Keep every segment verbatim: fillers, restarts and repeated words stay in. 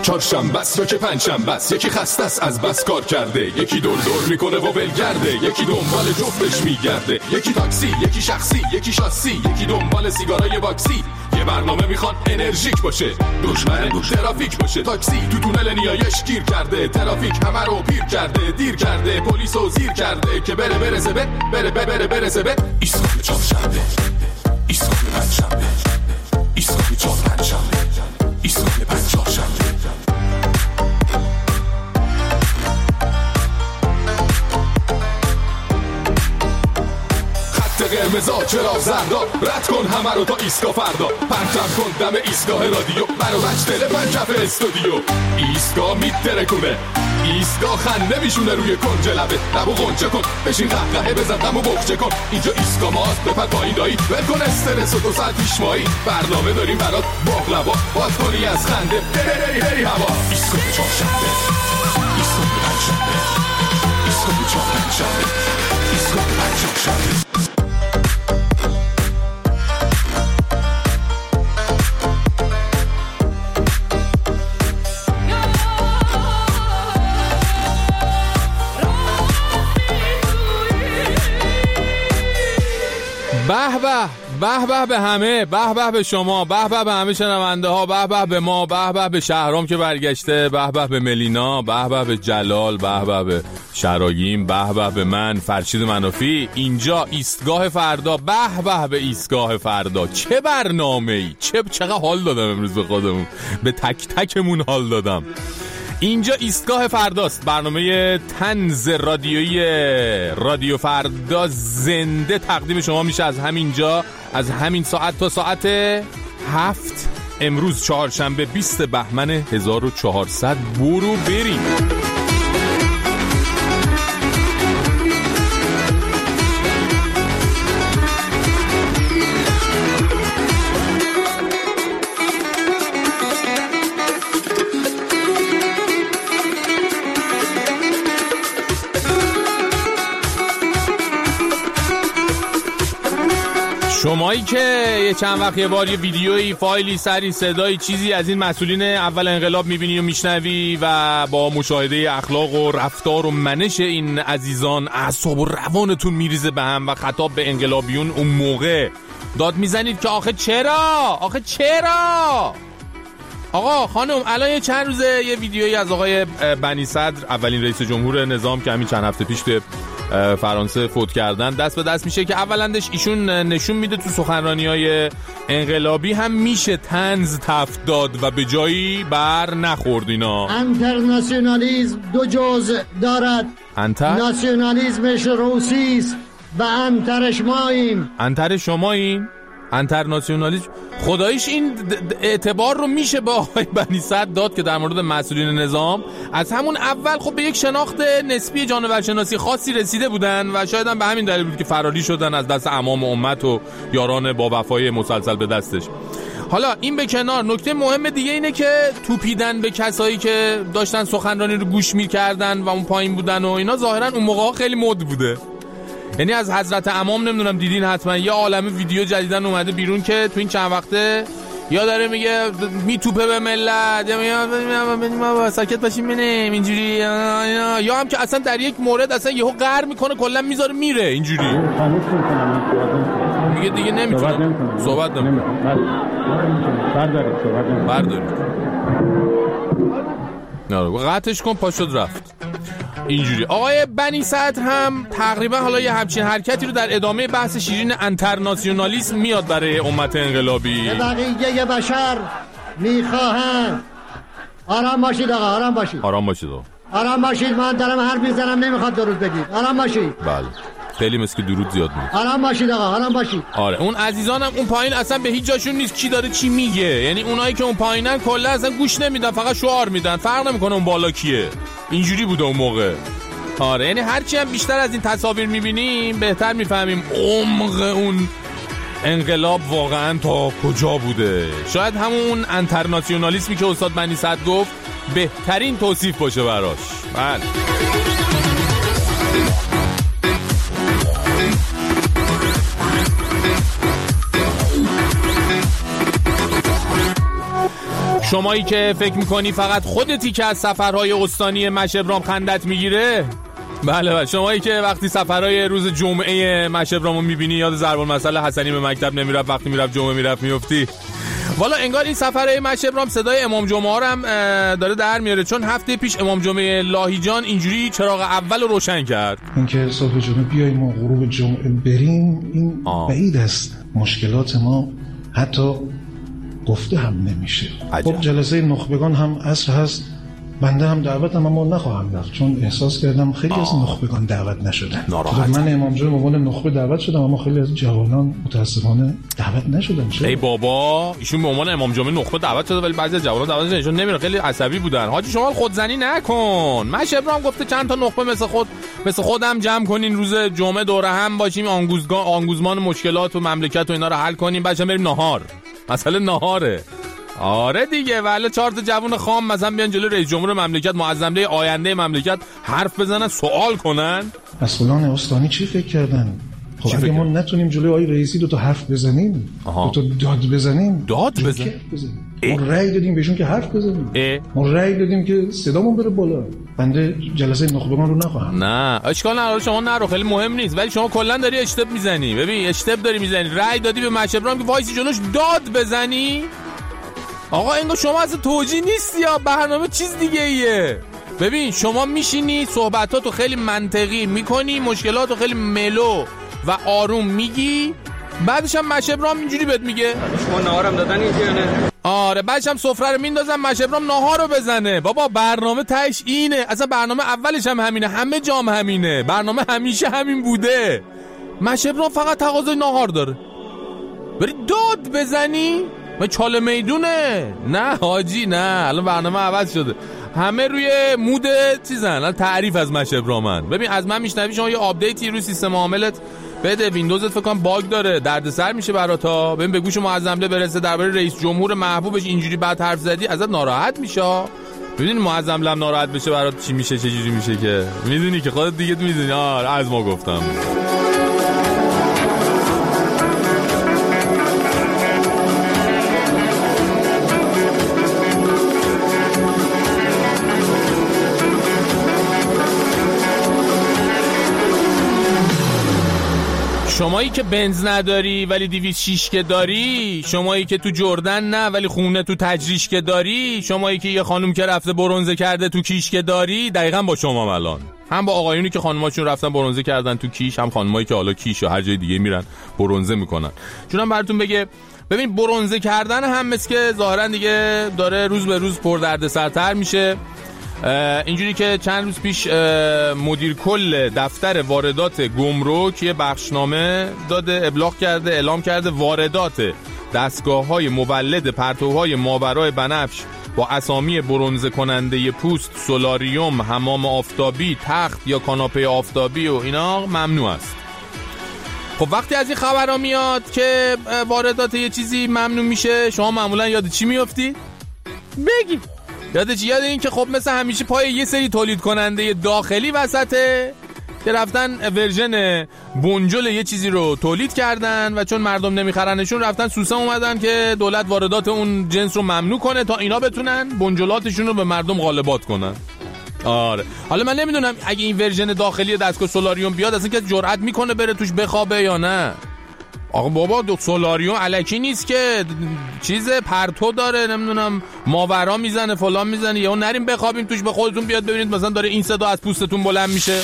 چهارشنبه است یا که پنجشنبه است، یکی خسته است از بس کار کرده، یکی دور دور میکنه و ولگرده، یکی دنبال جفتش میگرده، یکی تاکسی، یکی شخصی، یکی شاسی، یکی دنبال سیگارای باکسی. یه برنامه میخوان انرژیک باشه، دشمن ترافیک باشه. تاکسی تو تونل نیایش گیر کرده، ترافیک همه رو پیر کرده، دیر کرده، پلیسو زیر کرده که بره برسه بره بره بره برسه بره. ایستگاه چهارشنبه، ایستگاه پنجشنبه، ایستگاه چهار پنجشنبه، ایستگاه پنج چهارشنبه. قرمزا چرا زردا، رد کن همه رو تا ایستگاه فردا، پرچم کن دم ایستگاه رادیو، منو بچ دل پنجف استودیو. ایستگاه میترکونه، ایستگاه خنده میشونه روی کنج لبه، لبو غنچه کن بشین قهقهه بزن غمو بخچه کن. اینجا ایستگاه ماست بپر پایین دایی، ول کن استرس و دو ساعت پیش مایی، برنامه داریم برات باقلوا، باز کنی از خنده بری بری هوا. ایستگاه چهارشنبه، ایستگاه پنجشنبه، ایستگاه چهار پنجشنبه، ایستگاه پنج چهارشنبه. به به به به به همه، به به به شما، به به به همه شنونده ها، به به به ما، به به به شهرام که برگشته، به به به ملینا، به به به جلال، به به به شرایم، به به به من فرشید منافی. اینجا ایستگاه فردا، به به به ایستگاه فردا. چه برنامه‌ای، چه چقدر حال دادم امروز به خودمون، به تک تکمون حال دادم. اینجا ایستگاه فرداست، برنامه طنز رادیویی رادیو فردا زنده تقدیم شما میشه از همینجا، از همین ساعت تا ساعت هفت امروز چهارشنبه بیست بهمن هزار و چهارصد. برو بریم. شمایی که یه چند وقت یه بار یه ویدیویی، فایلی، سری، صدایی، چیزی از این مسئولین اول انقلاب میبینی و میشنوی و با مشاهده اخلاق و رفتار و منش این عزیزان اعصاب و روانتون میریزه به هم و خطاب به انقلابیون اون موقع داد میزنید که آخه چرا؟ آخه چرا؟ آقا خانم الان یه چند روزه یه ویدیویی از آقای بنی صدر، اولین رئیس جمهور نظام که همین چند هفته پیش به فرانسه فوت کردن، دست به دست میشه که اولندش ایشون نشون میده تو سخنرانی‌های انقلابی هم میشه طنز تفت داد و به جایی بر نخورد. اینا انترناسیونالیسم دو جزء دارد، انتر ناسیونالیسمش روسیست و انترش ماییم. انتر شماییم؟ انترناسیونالیسم خداییش این اعتبار رو میشه با آقای بنی صدر داد که در مورد مسئولین نظام از همون اول خب به یک شناخت نسبی جانورشناسی خاصی رسیده بودن و شاید هم به همین دلیل بود که فراری شدن از دست امام امت و یاران با وفای مسلسل به دستش. حالا این به کنار، نکته مهم دیگه اینه که توپیدن به کسایی که داشتن سخنرانی رو گوش میکردن و اون پایین بودن و اینا ظاهرا اون موقع خیلی مد بوده. یعنی از حضرت امام نمیدونم دیدین حتما یه عالمه ویدیو جدیدن اومده بیرون که تو این چند وقته یا داره میگه میتوپه به ملت یا میگه ما ساکت باشیم ببینیم اینجوری، یا هم که اصلا در یک مورد اصلا یهو قهر میکنه کلا میذاره میره اینجوری میگه دیگه نمیتونه صحبت نمیکنه. بردارید صحبت نمیکنه، بردارید نه قطعش کن، پا شد رفت اینجوری. آقای بنی صدر هم تقریبا حالا یه همچین حرکتی رو در ادامه بحث شیرین انترناسیونالیسم میاد برای امت انقلابی. بقیه بشر میخواهند آرام باشید آقا، آرام باشید، آرام باشید آقا، آرام باشید. من دارم حرف میزنم نمیخواد درود بگید، آرام باشید. بله خیلی مثل که درود زیاد میگه. آرام باشید آقا، آرام باشید. آره اون عزیزانم اون پایین اصلا به هیچ جاشون نیست کی داره چی میگه، یعنی اونایی که اون پایینن کلا اصلا گوش نمیدن، فقط شعار میدن، فرق نمیکنه اون بالا کیه. اینجوری بوده اون موقع. آره یعنی هرچی هم بیشتر از این تصاویر میبینیم بهتر میفهمیم عمق اون انقلاب واقعا تا کجا بوده. شاید همون انترناسیونالیسمی که استاد بنی صدر گفت بهترین توصیف باشه براش. بله شمایی که فکر میکنی فقط خودتی که از سفرهای استانی مشهد ابرام خندت میگیره؟ بله بله، شمایی که وقتی سفرهای روز جمعه مشهد ابرامو میبینی یاد ضرب المثل حسنی به مکتب نمیرفت وقتی میرفت جمعه میرفت میافتی. والا انگار این سفرهای مشهد ابرام صدای امام جمعه رو هم داره در میاره، چون هفته پیش امام جمعه لاهیجان اینجوری چراغ اول رو روشن کرد. اینکه صبح جمعه بیاییم ما غروب جمعه بریم این آه. بعید است. مشکلات ما حتی گفته هم نمیشه. خب جلسه نخبگان هم عصر هست، بنده هم دعوتم اما نخواهم رفت چون احساس کردم خیلی از نخبگان دعوت نشدن. من امام جمعه به عنوان نخبه دعوت شدم اما خیلی از جوانان متاسفانه دعوت نشدن. چرا؟ ای بابا، ایشون به عنوان امام جمعه نخبه دعوت شده ولی بعضی از جوانان دعوت نشدن، نمیره، خیلی عصبی بودن. حاجی شما خودزنی نکن. مشهد ابرام گفته چند تا نخبه مثل خود مثل خودم جمع کنین روز جمعه دوره هم باشیم، آنگوزگان آنگوزمان مشکلات و مملکت و اینا رو حل کنیم، بعدش بریم نهار. مثلا نهاره. آره دیگه، ولی چهار تا جوون خام مثلا بیان جلوی رئیس جمهور مملکت، معظم آینده مملکت حرف بزنن، سوال کنن. مسئولان استانی چی فکر کردن؟ خب اگه ما نتونیم جلوی آقای رئیسی دو تا حرف بزنیم، دو تا داد بزنیم، داد بزنیم، ما رأی دادیم بهشون که حرف بزنیم، ما رأی دادیم که صدامون بره بالا. بنده جلسه نخبگان رو نخواهم. نه اشکال نداره، شما نرو، خیلی مهم نیست، ولی شما کلا داری اشتب میزنی. ببین اشتب داری میزنی، رأی دادی به مشهد ابرام که وایسی جلوش داد بزنی. آقا اینگاه شما اصلا توجیه نیستی یا برنامه چیز دیگه ایه. ببین شما میشینی صحبتاتو خیلی منطقی میکنی، مشکلاتو خیلی ملو و آروم میگی، بعدش هم مشهد ابرام اینجوری بهت میگه شما نهارم دادن اینجوری نه. آره بعدش هم سفره رو میندازن مشهد ابرام نهار رو بزنه. بابا برنامه تهش اینه، اصلا برنامه اولش هم همینه، همه جام همینه، برنامه همیشه همین بوده. مشهد ابرام فقط تقاضای نهار داره، بری داد بزنی ما چاله میدونه. نه حاجی نه، الان برنامه عوض شده، همه روی مود چیزن، الان تعریف از مشهد ابرامن. ببین از من میشنوی شما یه آپدیتی روی سیستم عاملت بده، ویندوزت فکر کنم باگ داره، دردسر میشه براتا. ببین به گوش معظمله برسه درباره رئیس جمهور محبوبش اینجوری بعد حرف زدی، ازت ناراحت میشه. میدونی معظمله هم ناراحت بشه برات چی میشه، چه جوری میشه که میدونی که خودت دیگه میدونی. آره از ما گفتم. شمایی که بنز نداری ولی دویست شیشکه داری، شمایی که تو جردن نه ولی خونه تو تجریشکه داری، شمایی که یه خانوم که رفته برنزه کرده تو کیشکه داری، دقیقاً با شما الان. هم با آقایونی که خانوماشون رفتن برنزه کردن تو کیش، هم خانومایی که حالا کیش و هر جای دیگه میرن برنزه میکنن. چونم براتون بگه ببین برنزه کردن هم مثل که ظاهرا دیگه داره روز به روز پردردسرتر میشه. اینجوری که چند روز پیش مدیر کل دفتر واردات گمرک یه بخشنامه داده، ابلاغ کرده، اعلام کرده واردات دستگاه‌های مولد پرتوهای ماورای بنفش با اسامی برنزه کننده پوست، سولاریوم، حمام آفتابی، تخت یا کاناپه آفتابی و اینا ممنوع است. خب وقتی از این خبرها میاد که واردات یه چیزی ممنوع میشه، شما معمولا یاد چی میافتی؟ بگی یاد چی؟ یاد این که خب مثل همیشه پای یه سری تولید کننده داخلی وسطه که رفتن ورژن بنجل یه چیزی رو تولید کردن و چون مردم نمیخرنشون رفتن سوسه اومدن که دولت واردات اون جنس رو ممنوع کنه تا اینا بتونن بنجلاتشون رو به مردم غالبات کنن. آره حالا من نمیدونم اگه این ورژن داخلی دستگاه سولاریوم بیاد اصلا کسی جرئت میکنه بره توش بخوابه یا نه. آقا بابا دو سولاریوم الکی نیست که، چیز پرتو داره، نمیدونم ماورا میزنه فلان میزنه، یا نریم بخوابیم توش به خودتون بیاد ببینید مثلا داره این صدا از پوستتون بلند میشه.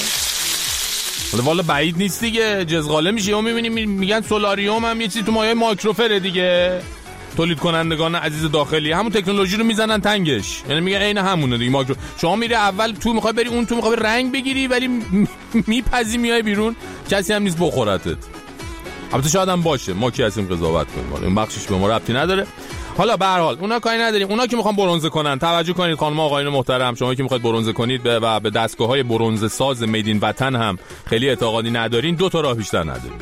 حالا والا بعید نیست دیگه، جزغاله میشه. یا میبینیم میگن سولاریوم هم یه چیزی تو مایه مایکروفره دیگه، تولید کنندگان عزیز داخلی همون تکنولوژی رو میزنن تنگش، یعنی میگن عین همونه دیگه مایکرو. شما میری اول تو میخوای بری اون تو میخوای رنگ بگیری ولی میپزی میای بیرون کسی هم نیست بخورتت. البته شاید هم باشه، ما کی هستیم قضاوت کنیم، این بخشش به ما ربطی نداره. حالا به هر حال اونا کاری نداریم. اونا که میخوان برنزه کنن توجه کنید خانم آقایون محترم، شما که میخواید برنزه کنید و به دستگاه‌های برنزه ساز میدین وطن هم خیلی اعتقادی ندارین، دو تا راه بیشتر ندارین.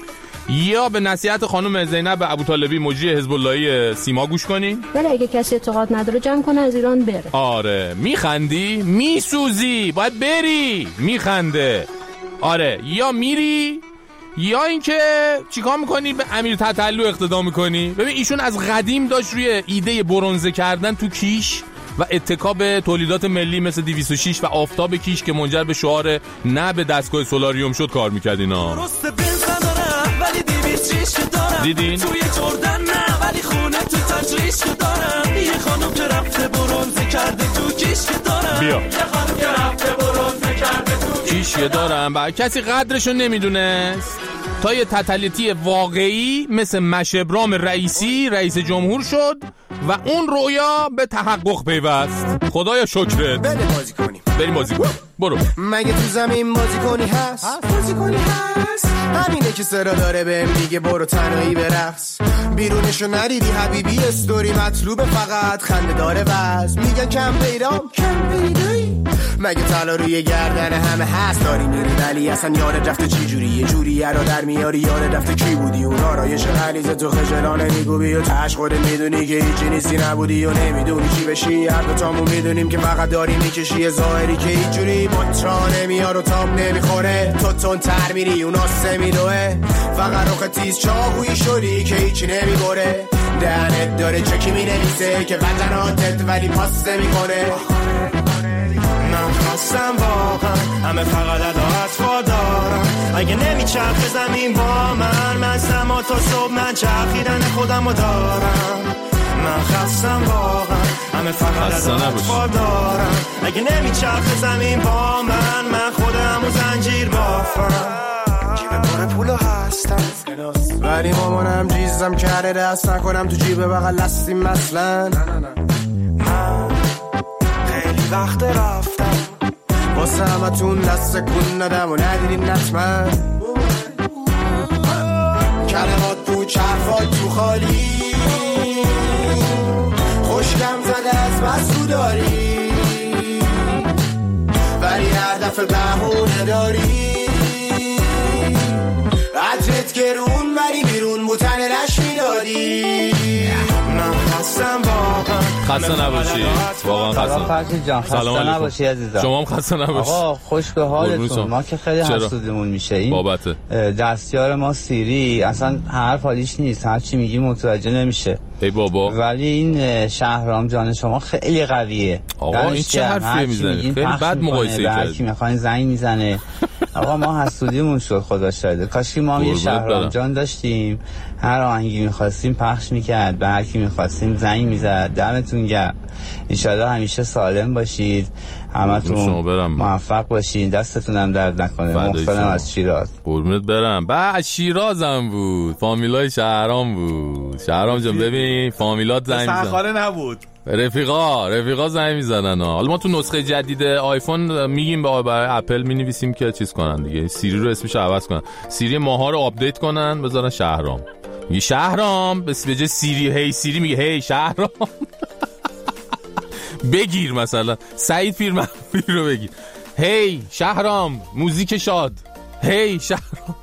یا به نصیحت خانم زینب ابوطالبی مجری حزب اللهی سیما گوش کنین، ولی اگه کسی اعتقاد نداره جمع کنه از ایران بره. آره میخندی میسوزی باید بری، میخنده. آره یا میری یا اینکه چیکار میکنی به امیر تتلو اقتدا میکنی. ببین ایشون از قدیم داشت روی ایده برنزه کردن تو کیش و اتکا به تولیدات ملی مثل دویست و شش و آفتاب کیش که منجر به شعار نه به دستگاه سولاریوم شد کار میکرد اینا. دیدین؟ توی جردن نه ولی خونه تو تجریش که دارم. یه خانم که رفته برنزه کرده تو کیش که دارم. بیا یه خانم که رفته برنزه کرده تو کیش که دارم. با کسی قدرشو نمیدونست تا یه تتلیتی واقعی مثل مشبرام رئیسی رئیس جمهور شد و اون رویا به تحقق پیوست. خدایا شکرت. بده بازی کنیم. بریم بازی کنیم. برو. مگه تو زمین بازی کنی هست؟ بازی کنی هست. همینه که سرا داره بهم میگه برو تنهایی برقص. بیرونشو نریدی حبیبی استوری مطلوب فقط خنده داره وز. میگن کم پیدام کم پیدایی. مگه طلا روی گردن همه هست داری میری ولی اصلا یاد رفته چی جوری یه جوری یارا در میاری یاد رفته کی بودی اون آرایش غلیظ تو خجالانه میگو بیا تاش خودت میدونی که هیچی نیستی نبودی و نمیدونی چی بشی. هر دو تامون میدونیم که فقط داری میکشی ظاهری که هیچ جوری بطرا نمیار و تاب نمیخوره. تو تون تر میری اون آسه میدوه فقط روخ تیز چاقویی شدی که هیچی نمیبره. دهنت داره چکی مینویسه که وطناتت ولی پاس نمیکنه. من خواستم واقعا همه فقط عدالت وادارم. اگه نمیچرخه زمین با من من سما تا صبح من چرخیدن خودم رو دارم. من خواستم واقعا همه فقط عدالت وادارم. اگه نمیچرخه زمین با من من خودم و زنجیر بافم. جیب پر پولو هستم ولی مامانم جیزم کرده دست نکنم تو جیب بغل هستیم مثلا. من خیلی وقت رفتم واسه همتون دست کن ندم و ندیدین نتمن. کلمات تو چرفات تو خالی خوشگم زده از مسئولاری ولی هر دفعه بهونه داری. عطرت گرون ولی بیرون بوتن رش میدادی. من خستم واقعا خسته نباشی. واقعا خسته. سلام نباشی عزیزم. شما هم خسته نباشی. آقا خوش به حالتون. ما که خیلی حسودمون میشه این بابت دستیار ما سیری اصلا حرف حالیش نیست. هر چی میگی متوجه نمیشه. ای بابا. ولی این شهرام جان شما خیلی قویه. آقا این چه حرفی میزنه؟ خیلی بد مقایسه کرد. هر کی میخواد زنگ میزنه. آقا ما حسودیمون شد خدا شاهده. کاش که ما هم یه شهرام جان داشتیم هر آهنگی میخواستیم پخش میکرد به هر کی میخواستیم زنگ میزد. دمتون گرم. ان شاءالله همیشه سالم باشید همتون موفق باشید دستتون هم درد نکنه. محسنم از شیراز. قربونت برم. بعد شیرازم بود فامیلای شهرام بود. شهرام جان ببین فامیلات زنگ میزنن. سرخاره نبود. رفیقا رفیقا زنگ میزنن. حالا ما تو نسخه جدید آیفون میگیم به برای اپل مینویسیم که چیز کنن دیگه سیری رو اسمش عوض کنن. سیری ماها رو آپدیت کنن بذارن شهرام. میگه شهرام بس به جای سیری هی سیری میگه هی شهرام. بگیر مثلا سعید پیرمحمودی رو بگیر هی شهرام موزیک شاد هی شهرام.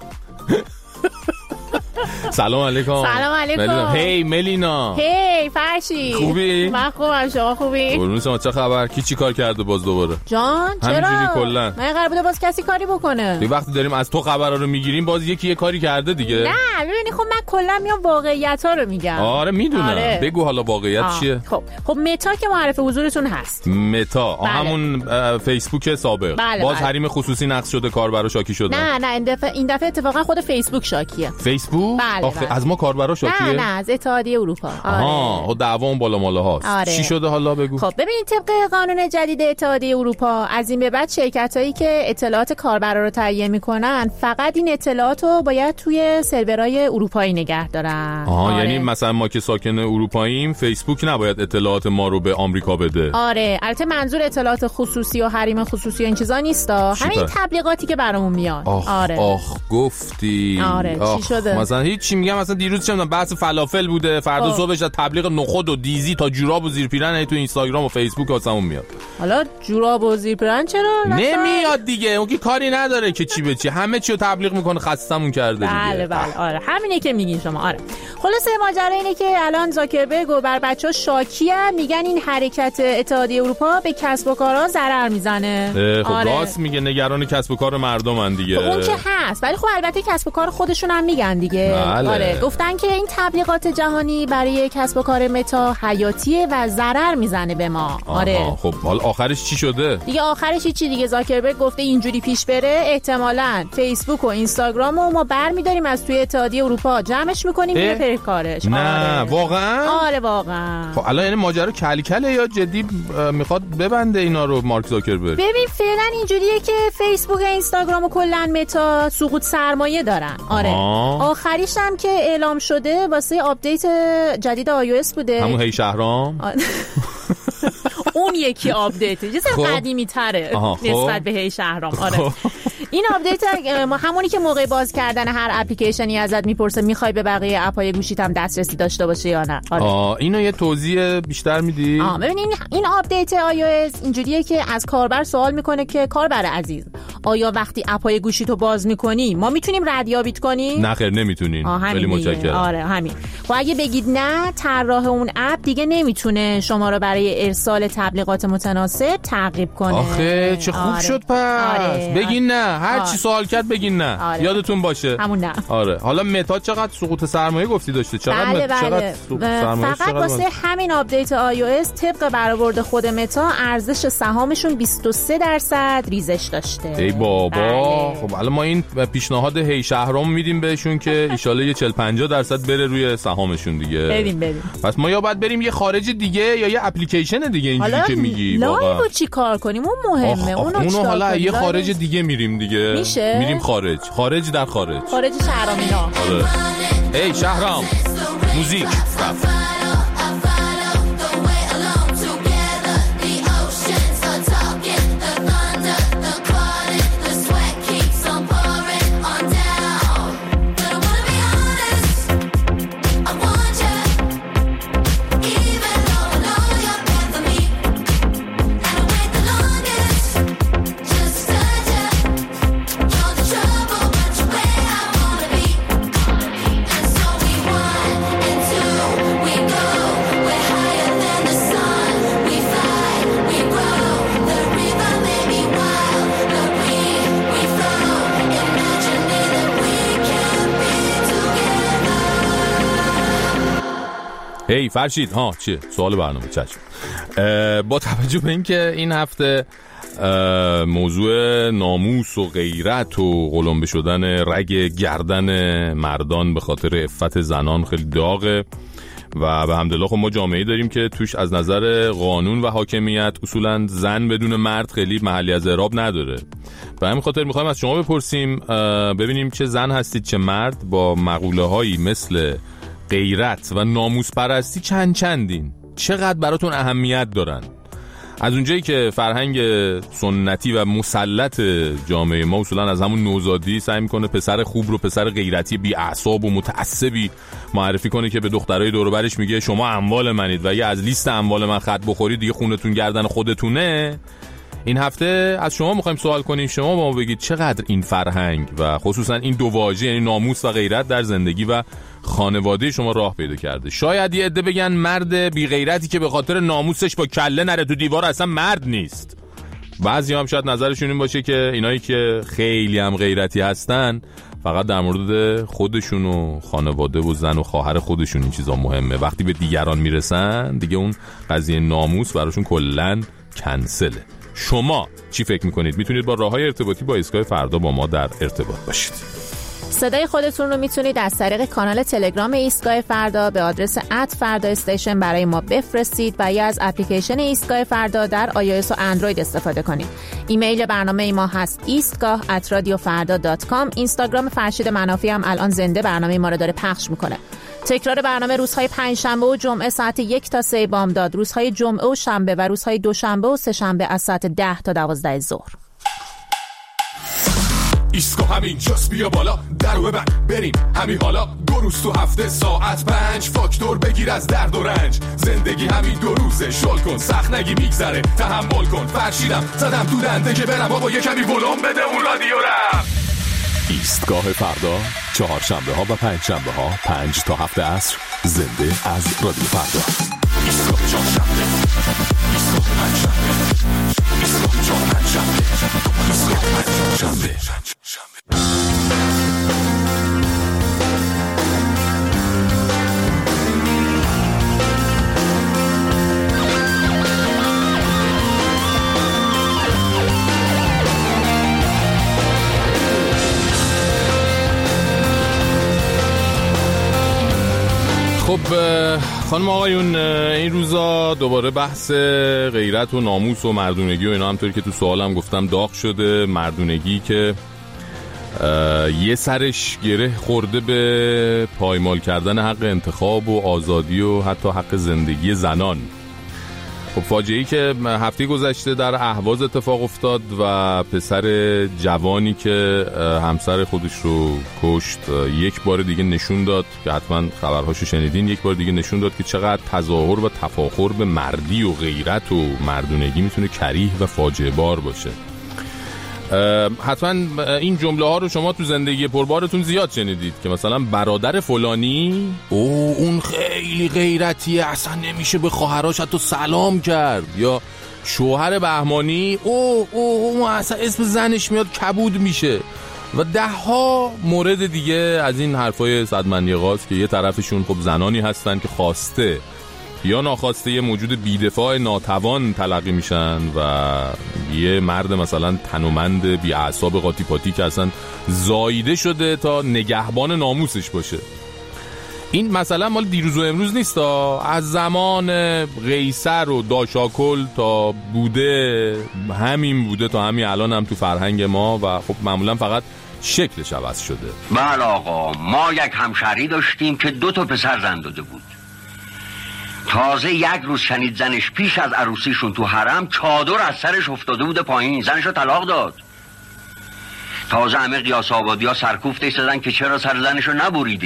سلام علیکم. سلام علیکم. هی ملینا. هی فرشی. خوبی؟ من خوبم شما خوبی؟ قربون شما چه خبر؟ کی چی کار کرده باز دوباره؟ جان چرا؟ همینجوری کلا. من قرار بوده باز کسی کاری بکنه. یه وقتی داریم از تو خبرا رو میگیریم باز یکی یه کاری کرده دیگه. نه ببینی خب من کلا میام واقعیت‌ها رو میگم. آره میدونم. آره. بگو حالا واقعیت آه. چیه؟ خب خب متا که معرف حضورتون هست. متا بله. همون فیسبوک سابق. بله باز بله. حریم خصوصی نقض شده کاربرا شاکی شده. نه نه این دفعه این دفعه اتفاقا خود فیسبوک شاکیه. فیسبوک؟ بله آخه بله. از ما کاربرا شاکیه؟ نه نه از اتحادیه اروپا. آها خب دعوا اون بالا مالا هاست. آره. چی شده حالا بگو. خب ببین طبق قانون جدید اتحادیه اروپا از این به بعد شرکتایی که اطلاعات کاربرا رو تهیه میکنن فقط این اطلاعات رو باید توی سرورهای اروپایی نگه دارن. آها آره. یعنی مثلا ما که ساکن اروپاییم فیسبوک نباید اطلاعات ما رو به آمریکا بده. آره البته منظور اطلاعات خصوصی و حریم خصوصی و این چیزا نیستا. همین تبلیغاتی که برامون میاد. آخ آره آخ گفتی. آره آخ. چی شده؟ مثلا هیچ چی میگم مثلا دیروز چه میدونم بحث فلافل بوده فردا صبحش تبلیغ نخود و دیزی تا جوراب و زیر پیرن تو اینستاگرام و فیسبوک واسمون میاد. حالا جوراب و زیرپرن چرا نمیاد دیگه؟ اون که کاری نداره که چی به چی، همه چی رو تبلیغ میکنه، خستمون کرده دیگه. بله بله آره همینه که میگین شما. آره خلاصه ماجرا اینه که الان زاکربرگ و بر بچه‌ها شاکیه، میگن این حرکت اتحادیه اروپا به کسب و کارها ضرر میزنه. خب آره. راست میگه، نگران کسب و کار مردمن دیگه. خب اون که هست، ولی خب البته کسب و کار خودشون هم میگن دیگه. بله. آره گفتن که این تبلیغات جهانی برای کسب و کار متا حیاتیه و ضرر میزنه به ما. آره خب حالا آخرش چی شده دیگه؟ آخرش چی دیگه؟ زاکربرگ گفته اینجوری پیش بره احتمالاً فیسبوک و اینستاگرام رو ما برمی‌داریم از توی اتحادیه اروپا، جمعش می‌کنیم میره پر کارش. نه آره. واقعا؟ آره واقعا. خب الان یعنی ماجرا کل کله یا جدی میخواد ببنده اینا رو مارک زاکربرگ؟ ببین فعلا اینجوریه که فیسبوک و اینستاگرام و کلا متا سقوط سرمایه دارن. آره آه. آخریش هم که اعلام شده واسه آپدیت جدید آی او اس بوده، همون هی شهرام. اون یکی آپدیت چیز قدیمی تره نسبت به هی شهرام. آره خب. این آپدیت همونی که موقع باز کردن هر اپلیکیشنی ازت میپرسه میخوای به بقیه اپهای گوشیت هم دسترسی داشته باشه یا نه. آره. آه اینو یه توضیح بیشتر میدی؟ آه ببین این این آپدیت آی او اس اینجوریه که از کاربر سوال میکنه که کاربر عزیز آیا وقتی اپهای گوشیتو باز میکنی ما میتونیم ردیابیت کنیم؟ نه خیر نمیتونین. خیلی متشکرم. آره همین. خب اگه بگید نه، طراح اون اپ دیگه نمیتونه شما رو برای ارسال تبلیغات متناسب تعقیب کنه. آخه چه خوب آره. شد پس. آره. بگین نه، هر آره. چی سوال کرد بگین نه. آره. یادتون باشه. همون نه. آره حالا متا چقدر سقوط سرمایه گفتی داشته؟ چقدر بله متا بله. چقدر سقوط سرمایه؟ فقط واسه همین آپدیت آی او اس طبق برآورد خود متا ارزش سهامشون بیست و سه درصد ریزش داشته. ای بابا. بله. خب الان ما این پیشنهاد هی شهرام میدیم بهشون که ان شاءالله یه چهل پنجاه درصد بره روی سهامشون دیگه. ببین ببین. پس ما یا باید بریم یه خارج دیگه یا یه اپلیکیشن دیگه اینجوری که میگی. لایو چی کار کنیم؟ اون مهمه. اونو, اونو حالا یه خارج دیگه میریم دیگه. میشه؟ میریم خارج. خارج در خارج. خارج شهرامینا. آره. هی شهرام موزیک رفت. هی hey, فرشید ها چیه؟ سوال برنامه چشم. با توجه به این که این هفته موضوع ناموس و غیرت و قلمبه شدن رگ گردن مردان به خاطر عفت زنان خیلی داغه و به حمدالله خب ما جامعه‌ای داریم که توش از نظر قانون و حاکمیت اصولا زن بدون مرد خیلی محلی از اعراب نداره. به همین خاطر میخوایم از شما بپرسیم ببینیم چه زن هستید چه مرد با مقوله هایی مثل غیرت و ناموس پرستی چند چندین، چقدر براتون اهمیت دارن؟ از اونجایی که فرهنگ سنتی و مسلط جامعه ما اصولا از همون نوزادی سعی میکنه پسر خوب رو پسر غیرتی بی اعصاب و متعصبی معرفی کنه که به دخترای دور و برش میگه شما اموال منید و اگه از لیست اموال من خط بخورید دیگه خونتون گردن خودتونه. این هفته از شما میخوایم سوال کنیم، شما با ما بگید چقدر این فرهنگ و خصوصا این دو واژه یعنی ناموس و غیرت در زندگی و خانواده شما راه پیدا کرده. شاید یه عده بگن مرد بی غیرتی که به خاطر ناموسش با کله نره تو دیوار اصلا مرد نیست. بعضی هم شاید نظرشون این باشه که اینایی که خیلی هم غیرتی هستن فقط در مورد خودشون و خانواده و زن و خواهر خودشون این چیزا مهمه، وقتی به دیگران میرسن دیگه اون قضیه ناموس براشون کلاً کنسله. شما چی فکر میکنید؟ میتونید با راههای ارتباطی با ایستگاه فردا با ما در ارتباط باشید. صدای خودتون رو میتونید از طریق کانال تلگرام ایستگاه فردا به آدرس ات فردا استیشن برای ما بفرستید و یا از اپلیکیشن ایستگاه فردا در آی او اس و اندروید استفاده کنید. ایمیل برنامه ای ما هست ایستگاه ات رادیو فردا دات کام. اینستاگرام فرشید منافی هم الان زنده برنامه ما رو داره پخش میکنه. تکرار برنامه روزهای پنجشنبه و جمعه ساعت یک تا سه بامداد، روزهای جمعه و شنبه و روزهای دوشنبه و سه شنبه از ساعت ده تا دوازده ظهر. ایستگاه همین جاست، بیا بالا درو ببند بریم همین حالا. دو روز تو هفته ساعت پنج، فاکتور بگیر از درد و رنج. زندگی همین دو روزه، شل کن سخت نگی میگذره، تحمل کن. فرشیدم زدم تو دنده که برم بابا یه کمی ولوم بده اون رادیو رم. ایستگاه فردا، چهارشنبه ها و پنج شنبه ها پنج تا هفت عصر، زنده از رادیو فردا. ایستگاه چهارشنبه، ایستگاه پنج شنبه، ایستگاه چهار پنج شنبه، ایستگاه پنج شنبه. خب خانم آقایون، این روزا دوباره بحث غیرت و ناموس و مردونگی و اینا همطوری که تو سوالم گفتم داغ شده. مردونگی که یه سرش گره خورده به پایمال کردن حق انتخاب و آزادی و حتی حق زندگی زنان. خب فاجعه‌ای که هفته گذشته در اهواز اتفاق افتاد و پسر جوانی که همسر خودش رو کشت یک بار دیگه نشون داد که حتما خبرهاشو شنیدین، یک بار دیگه نشون داد که چقدر تظاهر و تفاخر به مردی و غیرت و مردونگی میتونه کریه و فاجعه بار باشه. حتما این جمله ها رو شما تو زندگی پربارتون زیاد شنیدید که مثلا برادر فلانی او اون خیلی غیرتیه، اصلا نمیشه به خواهراش حتی سلام کرد، یا شوهر بهمانی او او او اصلا اسم زنش میاد کبود میشه، و ده ها مورد دیگه از این حرفای صدمنیقاست که یه طرفشون خب زنانی هستن که خواسته یا ناخواسته یه موجود بیدفاع ناتوان تلقی میشن و یه مرد مثلا تنومند بی اعصاب قاطی پاتی که اصلا زاییده شده تا نگهبان ناموسش باشه. این مثلا مال دیروز و امروز نیست، از زمان قیصر و داشاکل تا بوده، همین بوده تا همین الان هم تو فرهنگ ما، و خب معمولا فقط شکلش عوض شده. بله آقا، ما یک همشهری داشتیم که دو تا پسر زن داده بود. تازه یک روز شنید زنش پیش از عروسیشون تو حرم چادر از سرش افتاده بوده پایین، زنشو طلاق داد. تازه همه قیاس آبادی ها سرکوفته ایستادن که چرا سر زنشو نبریده.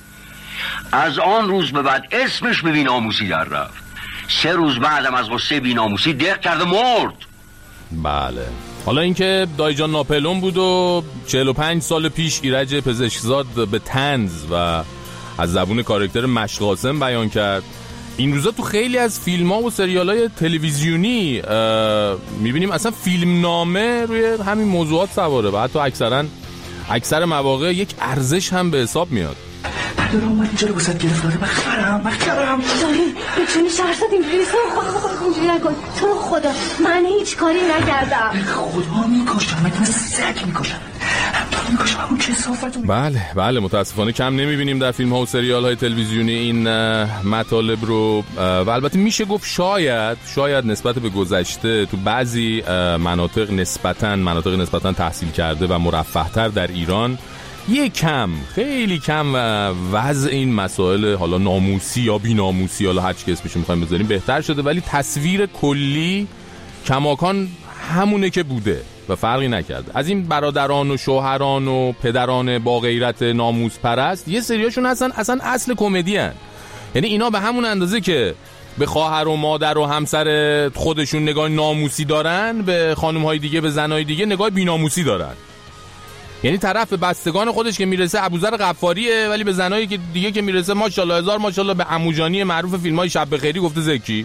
از آن روز به بعد اسمش به بی‌ناموسی در رفت. سه روز بعدم از غصه بی‌ناموسی دق کرده مرد. بله، حالا اینکه دایجان ناپلون بود و چهل و پنج سال پیش ایرج پزشکزاد به طنز و از زبون کاراکتر مشقاسم بیان کرد، این روزا تو خیلی از فیلم ها و سریال های تلویزیونی میبینیم اصلا فیلم نامه روی همین موضوعات سواره و حتی اکثرا اکثر مواقع یک ارزش هم به حساب میاد. دارم اومد اینجا رو بسید گرفتاره بخبرم بخبرم داری بچونی شهر زدیم ریسا خدا خدا اینجوری نکن، تو رو خدا من هیچ کاری نکردم. خدا میکشم، من مثل سگ میکشم همطور میکشم همون کسافت. بله بله متاسفانه کم نمیبینیم در فیلم ها و سریال های تلویزیونی این مطالب رو، و البته میشه گفت شاید شاید نسبت به گذشته تو بعضی مناطق نسبتاً مناطق نسبتاً تحصیل کرده و مرفه‌تر در ایران یه کم خیلی کم وضع این مسائل حالا ناموسی یا بی ناموسی حالا هر چی اسمش میخوایم بذاریم بهتر شده، ولی تصویر کلی کماکان همونه که بوده و فرقی نکرده. از این برادران و شوهران و پدران با غیرت ناموس پرست یه سریاشون هستن اصلا اصل کمدی هن. یعنی اینا به همون اندازه که به خواهر و مادر و همسر خودشون نگاه ناموسی دارن، به خانم‌های دیگه به زنای دیگه نگاه بی ناموسی دارن. یعنی طرف به بستگان خودش که میرسه ابوذر غفاریه، ولی به زنایی که دیگه که میرسه ماشاءالله هزار ماشاءالله به عموجانی معروف فیلم‌های شب بخیری گفته زکی.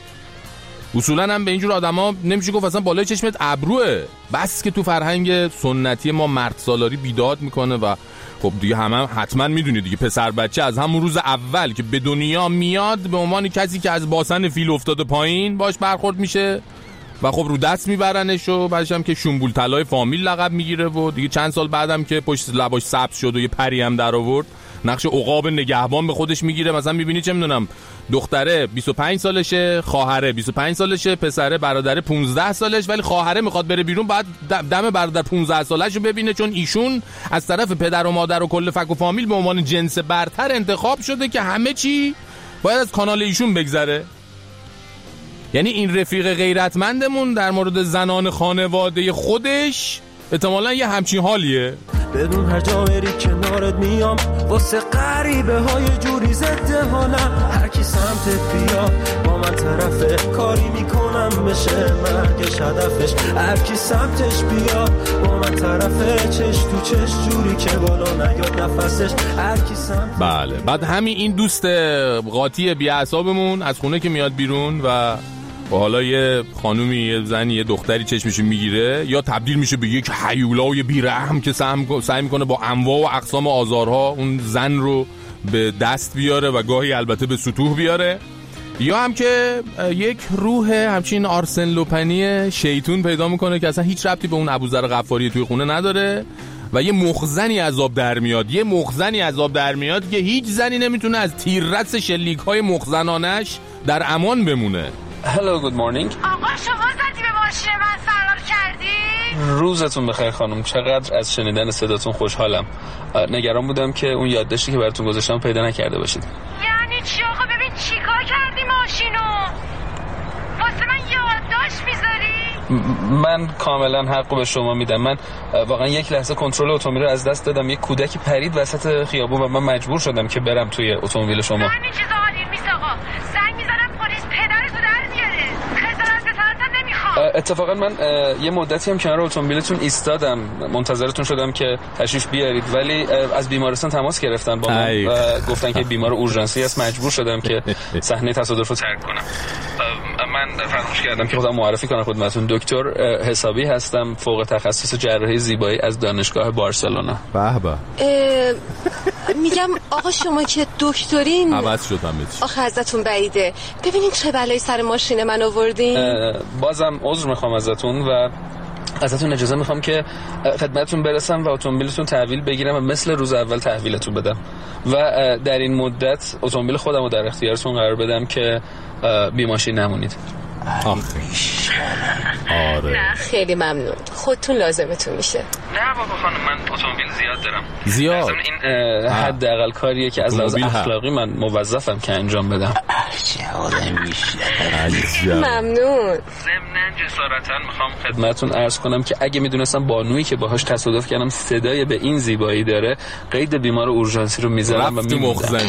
اصولا هم به اینجور آدما نمیشه گفت اصلا بالای چشمت ابروه، بس که تو فرهنگ سنتی ما مرد سالاری بیداد میکنه و خب دیگه همه هم حتما میدونید دیگه پسر بچه از همون روز اول که به دنیا میاد به عنوان کسی که از باسن فیل افتاده پایین باش برخورد میشه و خب رو دست میبرنش و بعدش هم که شنبول طلای فامیل لقب میگیره و دیگه چند سال بعدم که پشت لباش سبز شد و یه پری هم در آورد نقش عقاب نگهبان به خودش میگیره. مثلا میبینی چه میدونم دختره بیست و پنج سالشه، خواهره بیست و پنج سالشه، پسره برادر پانزده سالش، ولی خواهره میخواد بره بیرون بعد دم برادر پانزده سالشو ببینه، چون ایشون از طرف پدر و مادر و کل فک و فامیل به عنوان جنس برتر انتخاب شده که همه چی باید از کانال ایشون بگذره. یعنی این رفیق غیرتمندمون در مورد زنان خانواده خودش احتمالاً یه همچین حالیه. بدون هر جا بری کنارت میام، واسه غریبه های جوری ضد حالم. هر کی سمتت بیا با من طرفه، کاری میکنم بشه مرگش هدفش. هر کی سمتش بیا با من طرفه، چش تو چش جوری که بالا نیاد نفسش. هر کی سمت. بله بعد همین این دوست قاطی بی اعصابمون از خونه که میاد بیرون و و حالا یه خانومی، یه زنی، یه دختری چشمش میگیره، یا تبدیل میشه به یک هیولای بیرحم که سعی میکنه با انواع و اقسام آزارها اون زن رو به دست بیاره و گاهی البته به سطوح بیاره، یا هم که یک روح همچین آرسن لوپنی شیطون پیدا میکنه که اصلا هیچ ربطی به اون ابوذر غفاری توی خونه نداره و یه مخزنی عذاب در میاد یه مخزنی عذاب در میاد که هیچ زنی نمیتونه از تیررس شلیک‌های مخزنانش در امان بمونه. Hello, good morning. آقا شما زدی به ماشین من فرار کردی؟ روزتون بخیر خانم، چقدر از شنیدن صداتون خوشحالم. نگران بودم که اون یادداشتی که براتون گذاشتم پیدا نکرده باشید. یعنی چی آقا؟ ببین چیکار کردی ماشینو؟ واسه من یادداشت میذاری؟ من کاملا حقو به شما میدم. من واقعا یک لحظه کنترل اتومبیل رو از دست دادم. یک کودکی پرید وسط خیابون و من مجبور شدم که برم توی اتومبیل شما. همین چیزا عالی نیست آقا. زنگ میزنم پلیس پدرتو در بیاره. خجالت به سرتم نمیخوام. اتفاقا من یه مدتی هم کنار اتومبیلتون ایستادم، منتظرتون شدم که تشریف بیارید، ولی از بیمارستان تماس گرفتن با من و گفتن که بیمار اورژانسی است. مجبور شدم که صحنه تصادف رو ترک کنم. من فراموش کردم که خودم معرفی کنم خدمتتون. دکتر حسابی هستم، فوق تخصص جراحی زیبایی از دانشگاه بارسلونا. به به. میگم آقا شما که دکترین عوض شدم میچ. آخه ازتون بعیده. ببینین چه بلایی سر ماشین من آوردین. بازم عذر میخوام ازتون و ازتون اجازه میخوام که خدمتتون برسم و اتومبیلتون تحویل بگیرم و مثل روز اول تحویلتون بدم و در این مدت اتومبیل خودم رو در اختیارتون قرار بدم که بی ماشین نمونید. آره. نه خیلی ممنون، خودتون لازمتون میشه. نه بابا خانم، من اتومبیل زیاد دارم. زیاد. این حداقل کاریه که از لحاظ اخلاقی من موظفم که انجام بدم. ممنون. ضمن جسارتا میخوام خدمتتون عرض کنم که اگه میدونستم بانویی که باهاش تصادف کردم صدای به این زیبایی داره، قید بیمار اورژانسی رو میذارم و میموندم.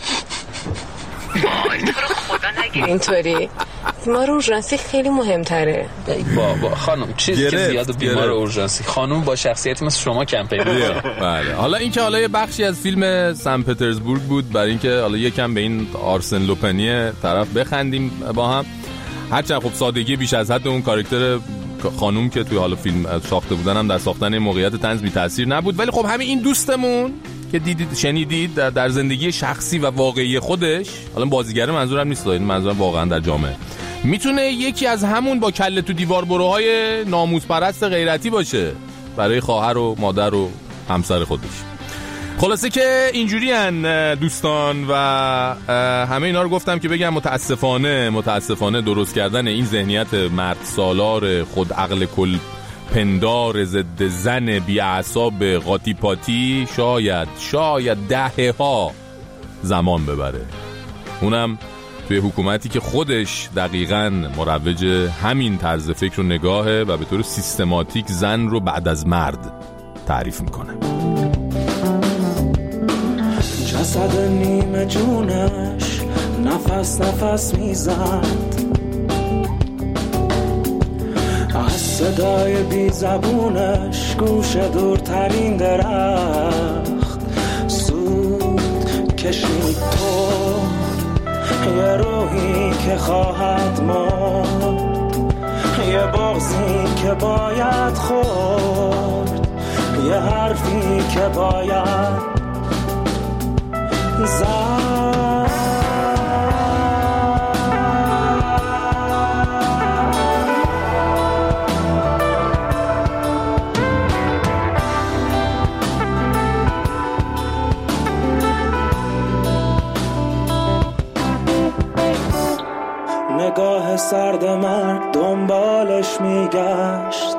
وای تو رو خدا نگیر اینطوری. بیمار اورژانسی خیلی مهمتره. بابا خانم چیزی که زیاد بیمار اورژانسی، خانم با شخصیتی مثل شما کم پیدا میشه. بله حالا این که حالا یه بخشی از فیلم سن پترزبورگ بود برای اینکه حالا یکم به این آرسن لوپنی طرف بخندیم با هم، هرچند خب سادگی بیش از حد اون کاراکتر خانم که توی حالا فیلم ساخته بودن هم در ساختن موقعیت طنز بی تاثیر نبود، ولی خب همین این دوستمون که دیدید شنیدید در, در زندگی شخصی و واقعی خودش، حالا بازیگر منظورم نیست، این منظورم واقعا در جامعه، میتونه یکی از همون با کله تو دیوار بروهای ناموس پرست غیرتی باشه برای خواهر و مادر و همسر خودش. خلاصه که اینجوری ان دوستان و همه اینا رو گفتم که بگم متاسفانه متاسفانه درست کردن این ذهنیت مرد سالار خود عقل کل پندار ضد زن بی اعصاب قاطی پاتی شاید شاید دهه ها زمان ببره، اونم توی حکومتی که خودش دقیقاً مروج همین طرز فکر و نگاهه و به طور سیستماتیک زن رو بعد از مرد تعریف میکنه. جسد نیمه جونش نفس نفس میزد، از صدای بی زبونش گوش دورترین درخت سود کشید. تو یه روحی که خواهد مرد، یه بغضی که باید خورد، یه حرفی که باید زد. نگاه سرد مرد دنبالش میگشت،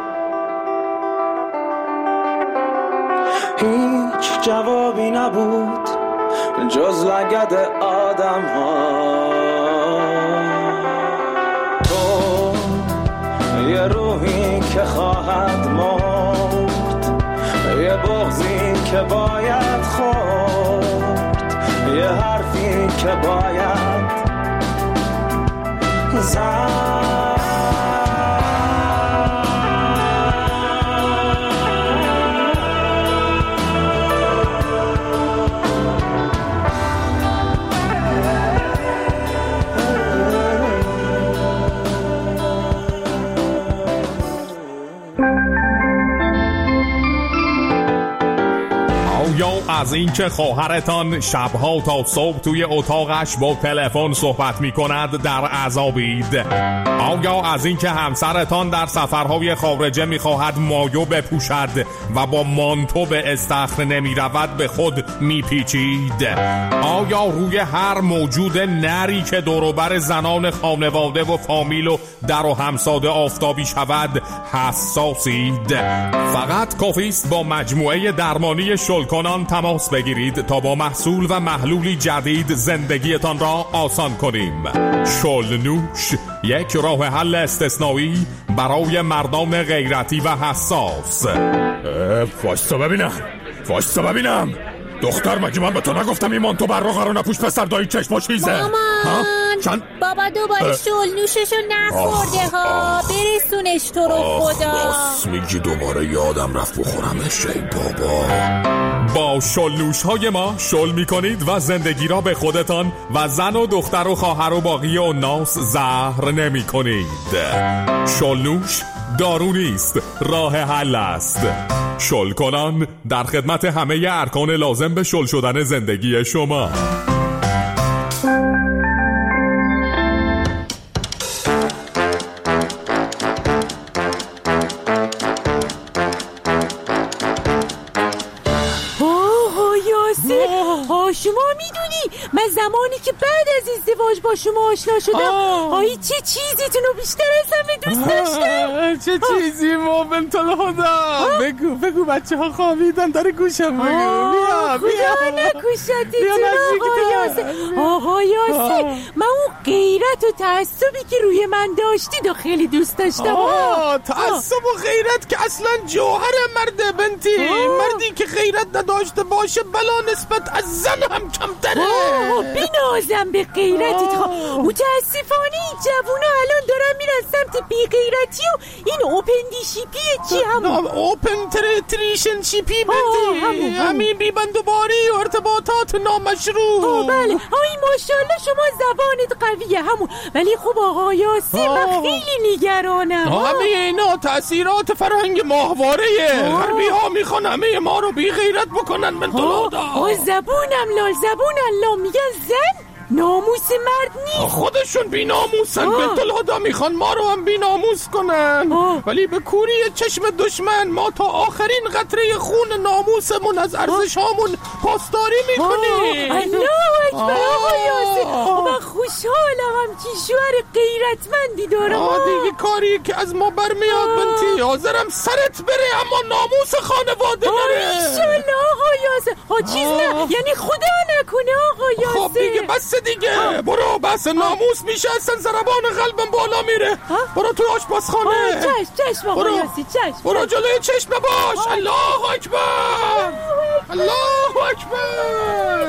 هیچ جوابی نبود جز لگد آدم ها. تو یه روحی که خواهد مرد، یه بغضی که باید خورد، یه حرفی که باید زد. از این که خواهرتان شبها تا صبح توی اتاقش با تلفن صحبت می کند در عذابید؟ آیا از این که همسرتان در سفرهای خارجه می خواهد مایو بپوشد و با مانتو به استخر نمی رود به خود می پیچید؟ آیا روی هر موجود نری که دوروبر زنان خانواده و فامیل و در و همساده آفتابی شود حساسید؟ فقط کافیست با مجموعه درمانی شلکنان تماس بگیرید تا با محصول و محلولی جدید زندگیتان را آسان کنیم. شلنوش، یک راه حل استثنایی برای مردان غیرتی و حساس. واستا ببینم واستا ببینم دختر، مگه من به تو نگفتم این مانتو بر رو قرار نپوش پسر دایی چشماش میزه؟ مامان چند؟ بابا دوباره شلنوششو نخورده ها، برسونش تو رو خدا. راست میگی، دوباره یادم رفت بخورمش. ای بابا، با شلنوش های ما شل میکنید و زندگی را به خودتان و زن و دختر و خواهر و باقی و ناس زهر نمی کنید. شلنوش دارو نیست، راه حل است. شل کنان در خدمت همه ارکان لازم به شل شدن زندگی شما. شما میدونی من زمانی که بعد از ازدواج با شما آشنا شدم آی چه چیزیتون رو بیشتر از همه دوست داشتم. چه چیزی ما بنت الهدی؟ بگو بگو، بچه ها خوابیدن، داره گوشم. بگو بیا بیا نکوشتیتون آقا یاسر. آقا یاسر، من اون غیرت و تعصبی که روی من داشتید و خیلی دوست داشتم. آه تعصب و غیرت که اصلا جوهر مرده بنتی. مردی که غیرت نداشته باشه بلا نسبت از زن هم کمتره. بنازم به غیرتت. متاسفانه این جوونا الان دارن میرن سمت بی غیرتی و این اوپندیشیپیه. چی همون اوپن تریشن شیپی بنتی، همین بی بندوباری و ارتباطات نامشروع. بله آی ماشاءالله شما زبانت قویه همون. ولی خب آقا یاسر من خیلی نگرانم. همه اینا تأثیرات فرهنگ ماهواره‌یه. غربی ها میخوان همه ما رو بی غیرت بکنن بنت الهدی. زبونم لال زبون الله میگن زن ناموس مرد نیست. خودشون بی ناموسن بنت الهدی، میخوان ما رو هم بی ناموس کنن. آه. ولی به کوری چشم دشمن ما تا آخرین قطره خون ناموسمون از ارزش هامون پاسداری میکنیم. الله اکبر آقا یاسر، من خوشحالم همچین شوهر غیرتمندی دارم. آه دیگه کاری که از ما برمیاد بنتی، حاضرم سرت بره اما ناموس خانواده نره. ایشالله آقا یاسر. ها چیز نه، یعنی خدا نکنه آقا یاسر. خب دیگه بس دیگه. آه. برو بس ناموس میشه اصلا ضربان قلبم بالا میره. برو تو آشپزخانه. چشم چشم آقا یاسر چشم. برو جلوی چشم باش. آه. الله اکبر الله اکبر.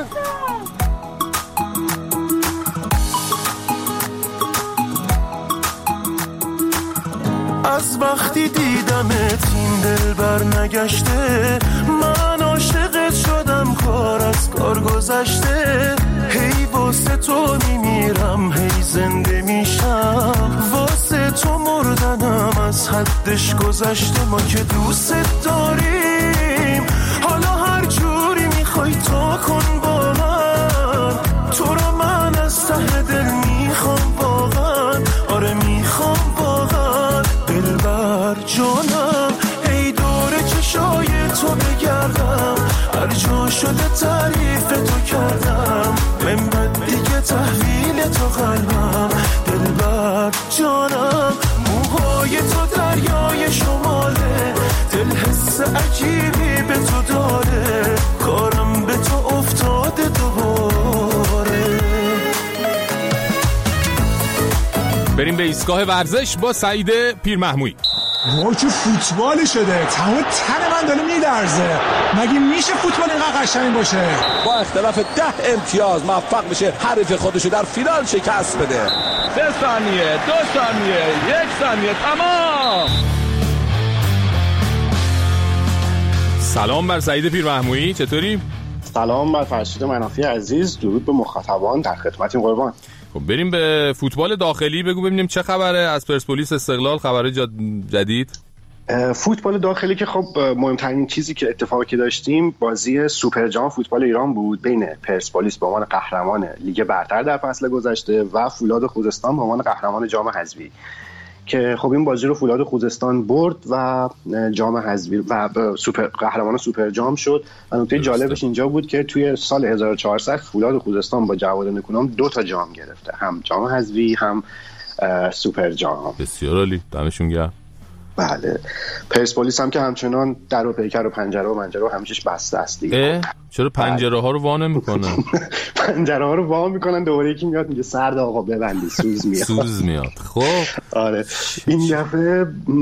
از وقتی دیدمت این دل بر نگشته، من عاشقت شدم کار از کار گذشته. هی واسه تو میمیرم هی زنده میشم، واسه تو مردنم از حدش گذشته. ما که دوست داریم حالا هر جوری میخوای تا کن با من، تو رو من از ته دل میخوام واقعا. آره میخوام واقعا دلبر جانم. ای دور چشای تو بگردم، هر جا شده تعریف تو کردم. من بد دیگه تحویل تو قلبم دلبر جانم. موهای تو دریای شماله، دل حس عجیبی به تو داره. کارم به تو افتاده دوباره. بریم به ایستگاه ورزش با سعید پیرمحمویی. وای چه فوتبالی شده، تمام تن من داره میلرزه. مگه میشه فوتبال اینقدر قشنگ باشه؟ با اختلاف ده امتیاز موفق میشه حریف خودشو در فینال شکست بده. سه ثانیه، دو ثانیه، یک ثانیه، تمام. سلام بر سعید پیرمحمودی، چطوری؟ سلام بر فرشید منافی عزیز، درود به مخاطبان، در خدمتیم قربان. خب بریم به فوتبال داخلی، بگو ببینیم چه خبره از پرسپولیس استقلال، خبر جدید؟ فوتبال داخلی که خب مهمترین چیزی که اتفاقی که داشتیم بازی سوپر جام فوتبال ایران بود بین پرسپولیس به عنوان قهرمان لیگ برتر در فصل گذشته و فولاد خوزستان به عنوان قهرمان جام حذفی، که خب این بازی رو فولاد خوزستان برد و جام حذفی و سوپر قهرمان سوپر جام شد. و نکته جالبش اینجا بود که توی سال هزار و چهارصد فولاد خوزستان با جواد نکونام دو تا جام گرفته، هم جام حذفی هم سوپر جام. بسیار عالی، دمشون گرم. بله، پرسپولیس هم که همچنان در و پیکر و پنجره و منجره و همیشه بسته است دیگه. چرا پنجره ها رو وا نمی‌کنن؟ پنجره ها رو وا میکنن، دوباره یکی میاد میگه سرد آقا ببندی، سوز میاد. سوز میاد. خب آره، این دفعه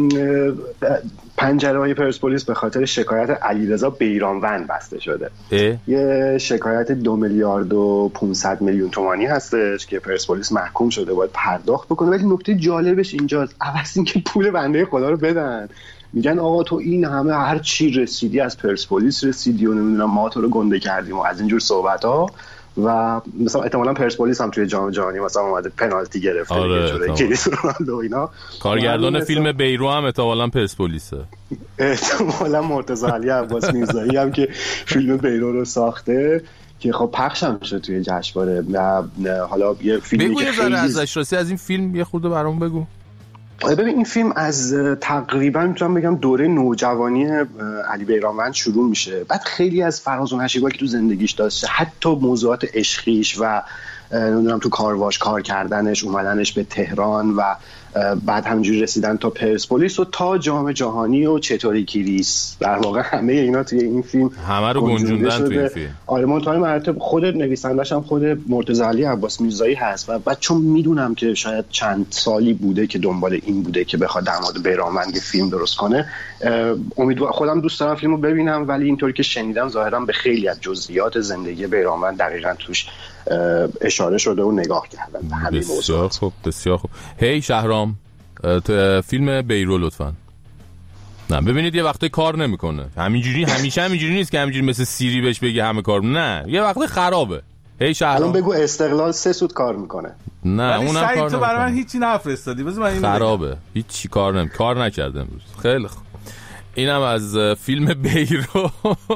پنجره های پرسپولیس به خاطر شکایت علیرضا بیرانوند بسته شده. اه؟ یه شکایت دو میلیارد و پانصد میلیون تومانی هستش که پرسپولیس محکوم شده باید پرداخت بکنه. ولی نکته جالبش اینجاست، عوض اینکه پول بنده خدا رو بدن، میگن آقا تو این همه هر چی رسیدی از پرسپولیس رسیدی و نمیدونم ما تو رو گنده کردیم و از اینجور صحبت ها. و مثلا احتمالاً پرسپولیس هم توی جام جهانی مثلا اومده پنالتی گرفته، آره دیگه کریستیانو رونالدو اینا. کارگردان فیلم بیرو هم احتمالاً پرسپولیسه، احتمالاً مرتضی علی عباس میرزایی هم که فیلم بیرو رو ساخته که خب پخش هم شد توی جشنواره. و حالا یه فیلمی بگو که یه ذره ازش راستی از این فیلم یه خورده برام بگو. ببین این فیلم از تقریبا میتونم بگم دوره نوجوانی علی بیرانوند شروع میشه، بعد خیلی از فراز و نشیبایی که تو زندگیش داشته، حتی موضوعات عشقیش و نمیدونم تو کارواش کار کردنش، اومدنش به تهران و بعد همینجوری رسیدن تا پرسپولیس و تا جام جهانی و چطوری کریس، در واقع همه اینا توی این فیلم همه رو گنجوندن توی این فیلم. آره، منتهای مراتب خود نویسندش هم خود مرتضی علی عباس میرزایی هست و بعد چون میدونم که شاید چند سالی بوده که دنبال این بوده که بخواد در مورد بیرانوند فیلم درست کنه، امیدوارم خودم دوست دارم فیلمو ببینم، ولی اینطوری که شنیدم ظاهرا به خیلی از جزئیات زندگی بیرانوند دقیقاً توش اشاره شده و نگاه کردن به همین موضوع. بسیار خوب، بسیار خوب. هی شهرام، تو فیلم بیرو لطفاً. نه ببینید یه وقتی کار نمیکنه، همینجوری همیشه همینجوری نیست که همینجوری مثل سیری بهش بگه همه کار، نه یه وقتی خرابه. هی شهرام الان بگو استقلال سه سود کار میکنه. نه اونم کار نمیکنه. تو برای من هیچی نفرستادی، بذار من اینو خرابه، هیچی کار نمی کار نکرده امروز. خیلی خوب، اینم از فیلم بیرو.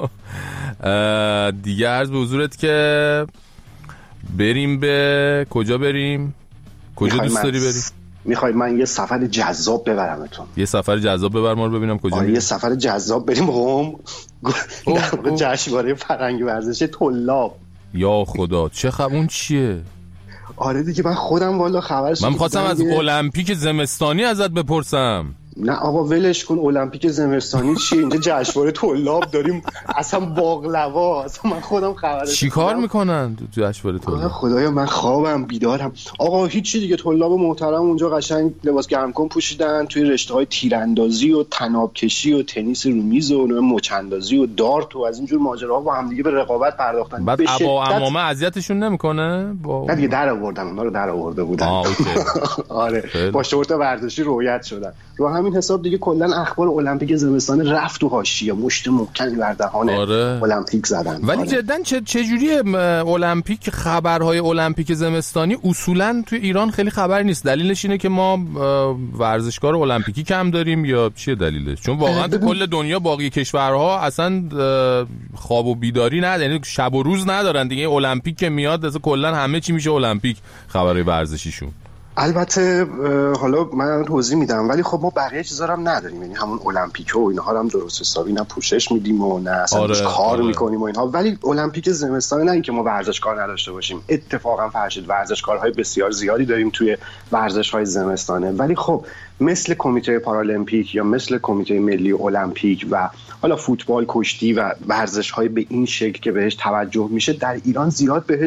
دیگه عرض به حضورت که بریم به کجا بریم؟ کجا دوست داری بریم؟ میخوای من یه سفر جذاب ببرمتون؟ یه سفر جذاب ببر ما رو ببینم کجا. آره یه سفر جذاب بریم قم، در واقع جشنواره فرهنگ ورزش طلاب. یا خدا چه خبر، اون چیه؟ آره دیگه من خودم والا خبرش، من می‌خواستم از المپیک زمستانی ازت بپرسم. نه آقا ولش کن، المپیک زمستانی چیه؟ اینجا جشنواره طلاب داریم، اصلا باقلوا، اصلا من خودم خبرش. چی کار میکنن تو جشنواره طلاب؟ خدایا من خوابم بیدارم. آقا هیچی دیگه، طلاب محترم اونجا قشنگ لباس گرمکن پوشیدن، توی رشته‌های تیراندازی و طناب کشی و تنیس رو میز و مچ اندازی و دارت و از اینجور ماجراها با هم دیگه به رقابت پرداختن. بعد ابا عمامه اذیتشون نمیکنه؟ با نه دیگه در آوردن، اونا رو در آورده بودن. آه اوکی. آره با شورت ورزشی رویت شدن. رو همین حساب دیگه کلا اخبار المپیک زمستان رفت تو حاشیه، مشت محکمی بر دهان آره. المپیک زدن. ولی آره. جدا چه چه جوریه المپیک، خبرهای المپیک زمستانی اصولا توی ایران خیلی خبر نیست. دلیلش اینه که ما ورزشکار المپیکی کم داریم یا چیه دلیلش؟ چون واقعا تو کل دنیا باقی کشورها اصلا خواب و بیداری ندارن، یعنی شب و روز ندارن دیگه. المپیک که میاد اصلا کلا همه چی میشه المپیک، خبرهای ورزشیشون. البته حالا من توضیح میدم، ولی خب ما بقیه چیزا هم نداریم، یعنی همون المپیک و اینها هم درست حسابی نه پوشش میدیم و نه اصلا آره، کار آره. میکنیم و اینها. ولی المپیک زمستان نه اینکه ما ورزشکار نداشته باشیم، اتفاقا فرشید ورزشکارهای بسیار زیادی داریم توی ورزش‌های زمستانه. ولی خب مثل کمیته پارالمپیک یا مثل کمیته ملی المپیک و حالا فوتبال، کشتی و ورزش‌های به این شکل که بهش توجه میشه در ایران زیاد بهش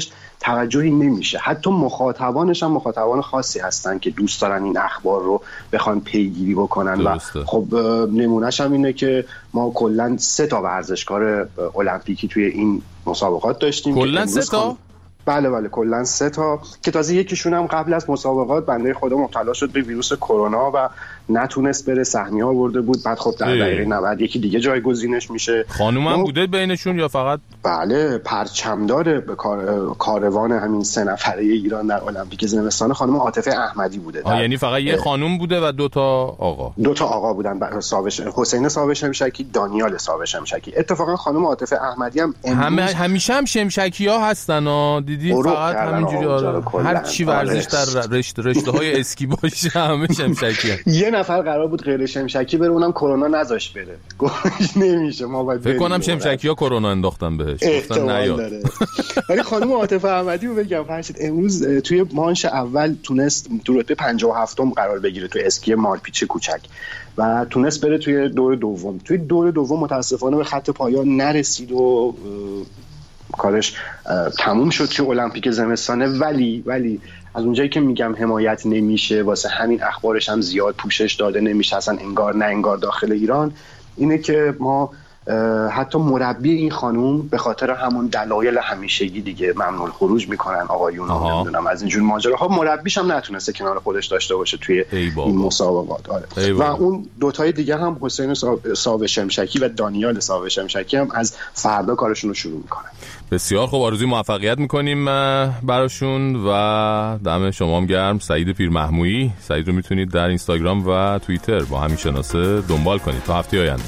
توجهی نمیشه. حتی مخاطبانش هم مخاطبان خاصی هستن که دوست دارن این اخبار رو بخوان پیگیری بکنن درسته. و خب نمونهش هم اینه که ما کلا سه تا ورزشکار المپیکی توی این مسابقات داشتیم. کلا سه تا؟ بله بله کلا سه تا که تازه یکیشون هم قبل از مسابقات بنده خدا مبتلا شد به ویروس کرونا و نتونست بره، سهمیه آورده بود. بعد خب در دقیقه نود یکی دیگه جایگزینش میشه. خانوم هم بوده بینشون یا فقط؟ بله پرچمدار به کار... کاروان همین سه نفره ایران در المپیک زمستان خانم عاطفه احمدی بوده. آه یعنی فقط یه خانوم بوده و دو تا آقا. دو تا آقا بودن، ساوش حسین ساوش شمشکی، دانیال ساوش شمشکی. اتفاقا خانم عاطفه احمدی هم همه همیشه هم شمشکی‌ها هستن ها، دیدی فقط همینجوری آره. هر چی ورزش در رشته رشته‌های اسکی باشه همه شمشکی‌ها. یه نفر قرار بود غیر شمشکی بره، اونم کرونا نذاش بره. گوش نمیشه، ما باید فکر کنم شمشکی‌ها کرونا انداختن بهش، گفتن نیاد. ولی خانم عاطفه احمدی رو بگم فرشید امروز توی مانش اول تونست تو رتبه پنجاه و هفتم قرار بگیره توی اسکی مارپیچ کوچک و تونست بره توی دور دوم. توی دور دوم متاسفانه به خط پایان نرسید و کارش تموم شد توی المپیک زمستانه. ولی ولی از اونجایی که میگم حمایت نمیشه، واسه همین اخبارش هم زیاد پوشش داده نمیشه اصلا انگار نه انگار داخل ایران، اینه که ما حتی مربی این خانوم به خاطر همون دلایل همیشگی دیگه ممنوع خروج میکنن آقایون، نمیدونم از اینجور ماجراها، مربیش هم نتونسته کنار خودش داشته باشه توی این مسابقات. آره. و اون دوتای دیگه هم حسین ساوه شمشکی و دانیال ساوه شمشکی هم از فردا کارشون رو شروع میکنن. بسیار خوب، آرزوی موفقیت میکنیم براشون و دم شما هم گرم. سعید پیرمحمویی، سعید رو میتونید در اینستاگرام و توییتر با همین شناسه دنبال کنید تا هفته آینده.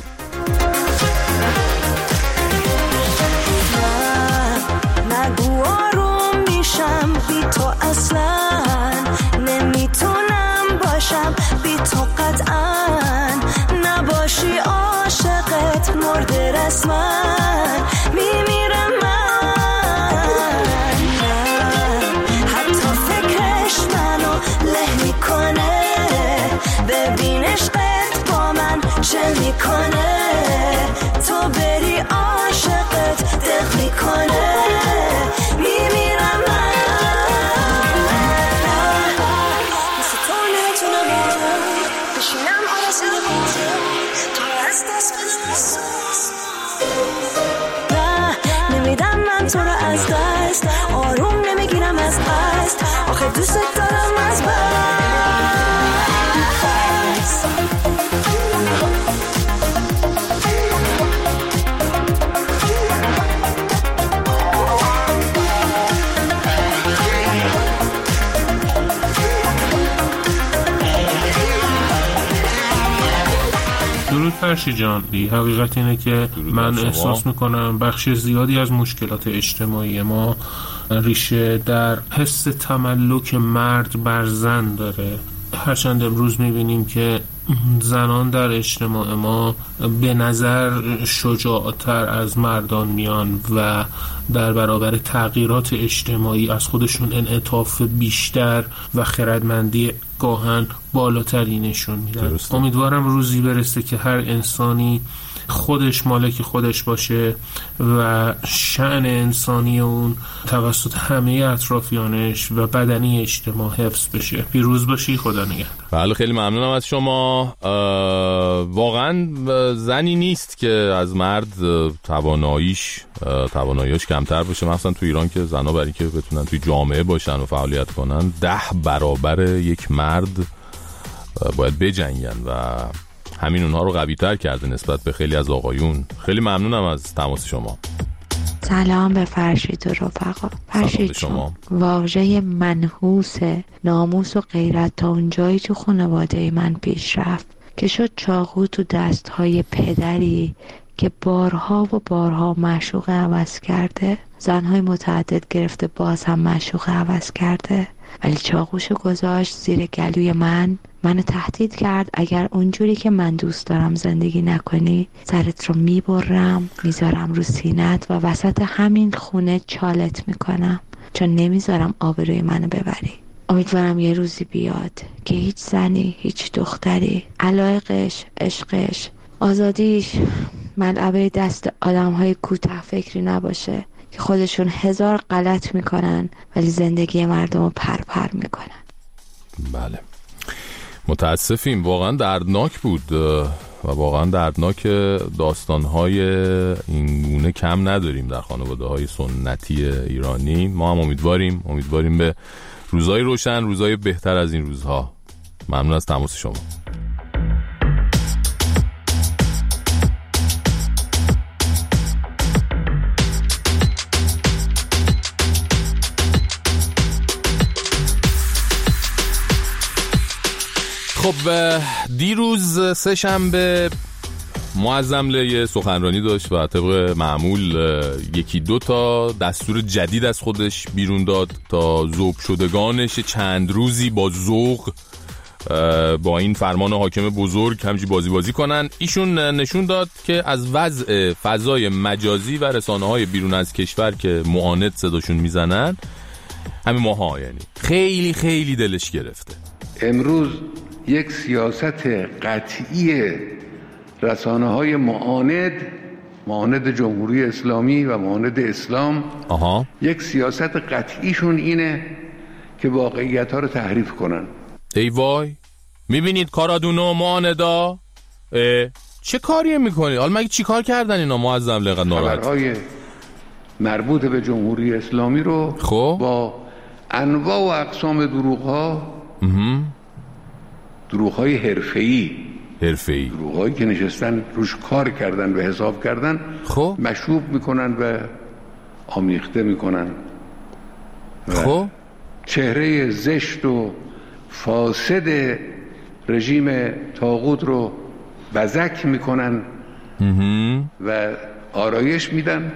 بی تو قطعا نباشی عاشقت مرده رسمن میمیرم من. حتی فکرش منو له میکنه، ببین عشقت با من چه میکنه، تو بری عاشقت دق میکنه میمیرم من. نمیدم من تو رو از دست، آروم نمیگیرم از قصد، آخه دوست دارم از بس. درود فرشی جان. حقیقت اینه که من احساس میکنم بخش زیادی از مشکلات اجتماعی ما ریشه در حس تملک مرد بر زن داره. هرچند امروز میبینیم که زنان در اجتماع ما به نظر شجاعتر از مردان میان و در برابر تغییرات اجتماعی از خودشون انعطاف بیشتر و خردمندی گاهن بالاتری نشون میدن. امیدوارم روزی برسه که هر انسانی خودش مالک خودش باشه و شأن انسانی اون توسط همه اطرافیانش و بدنی اجتماع حفظ بشه. پیروز باشی، خدا نگهدار. بله خیلی ممنونم از شما. واقعا زنی نیست که از مرد تواناییش تواناییش کمتر باشه، مثلا تو ایران که زنها برای که بتونن توی جامعه باشن و فعالیت کنن ده برابر یک مرد باید بجنگن و همین اونها رو قوی تر کرده نسبت به خیلی از آقایون. خیلی ممنونم از تماس شما. سلام به فرشید و رفقا. فرشید شما واژه منحوس ناموس و غیرت تا اونجایی تو خانواده من پیش رفت که شد چاقو تو دستهای پدری که بارها و بارها معشوقه عوض کرده، زنهای متعدد گرفته باز هم معشوقه عوض کرده، ولی چاقوشو گذاشت زیر گلوی من، منو تهدید کرد اگر اونجوری که من دوست دارم زندگی نکنی سرت رو میبرم میذارم رو سینت و وسط همین خونه چالت میکنم، چون نمیذارم آبروی منو ببری. امیدوارم یه روزی بیاد که هیچ زنی، هیچ دختری علایقش، عشقش، آزادیش ملعبه دست آدم های کوته فکری نباشه که خودشون هزار غلط میکنن ولی زندگی مردم رو پر پر میکنن. بله متاسفیم، واقعا دردناک بود و واقعا دردناک. داستانهای این گونه کم نداریم در خانواده های سنتی ایرانی. ما هم امیدواریم امیدواریم به روزهای روشن، روزهای بهتر از این روزها. ممنون از تماس شما. خب دیروز سه شنبه معظم یه سخنرانی داشت و طبق معمول یکی دو تا دستور جدید از خودش بیرون داد تا ذوب شدگانش چند روزی با ذوق با این فرمان حاکم بزرگ همچی بازی بازی کنن. ایشون نشون داد که از وضع فضای مجازی و رسانه‌های بیرون از کشور که معاند صداشون میزنن همین ماها، یعنی خیلی خیلی دلش گرفته. امروز یک سیاست قطعی رسانه‌های معاند معاند جمهوری اسلامی و معاند اسلام آها. یک سیاست قطعیشون اینه که واقعیت‌ها رو تحریف کنن. ای وای، میبینید کارادونو معاندا چه کاری میکنید؟ حالا مگه چی کار کردن اینا معظم لقد ناراحت؟ خبرهای مربوط به جمهوری اسلامی رو خب با انواع و اقسام دروغ‌ها دروغ‌های حرفه‌ای حرفه‌ای دروغ‌هایی که نشستن روش کار کردن و حساب کردن خب مشروب میکنن و آمیخته میکنن خب چهره زشت و فاسد رژیم طاغوت رو بزک میکنن و آرایش میدن.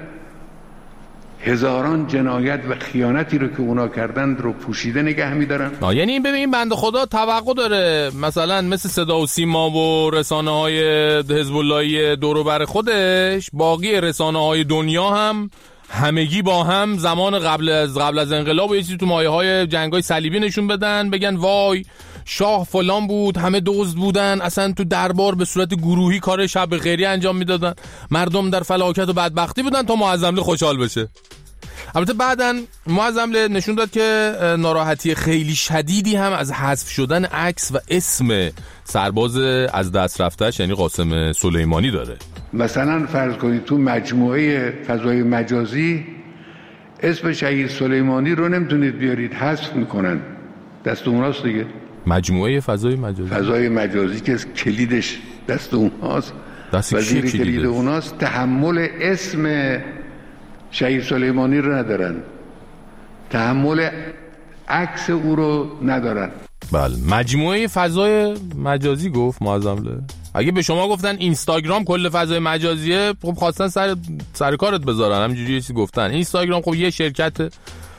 هزاران جنایت و خیانتی رو که اونا کردن رو پوشیده نگه میدارن. یعنی این ببین بنده خدا توقع داره مثلا مثل صدا و سیما و رسانه های حزب اللهی دور و بر خودش باقی رسانه های دنیا هم همگی با هم زمان قبل از قبل از انقلاب یه چیزی تو مایه های جنگای صلیبی نشون بدن، بگن وای شاه فلان بود، همه دزد بودن، اصلا تو دربار به صورت گروهی کار شب خیری انجام میدادن، مردم در فلاکت و بدبختی بودن تا معظم خوشحال بشه. البته بعدن معظم نشون داد که ناراحتی خیلی شدیدی هم از حذف شدن عکس و اسم سرباز از دست رفتهش یعنی قاسم سلیمانی داره. مثلا فرض کنید تو مجموعه فضای مجازی اسم شهید سلیمانی رو نمیتونید بیارید، حذف میکنن. دست اوناست دیگه. مجموعه فضای مجازی فضای مجازی که کلیدش دست اوناست، وزیر کلید اوناست، تحمل اسم شهید سلیمانی رو ندارن، تحمل عکس او رو ندارن. بله مجموعه فضای مجازی گفت معظم. اگه به شما گفتن اینستاگرام کل فضای مجازیه خب خواستن سر سر کارت بذارن، همینجوری چیزی گفتن. اینستاگرام خب یه شرکت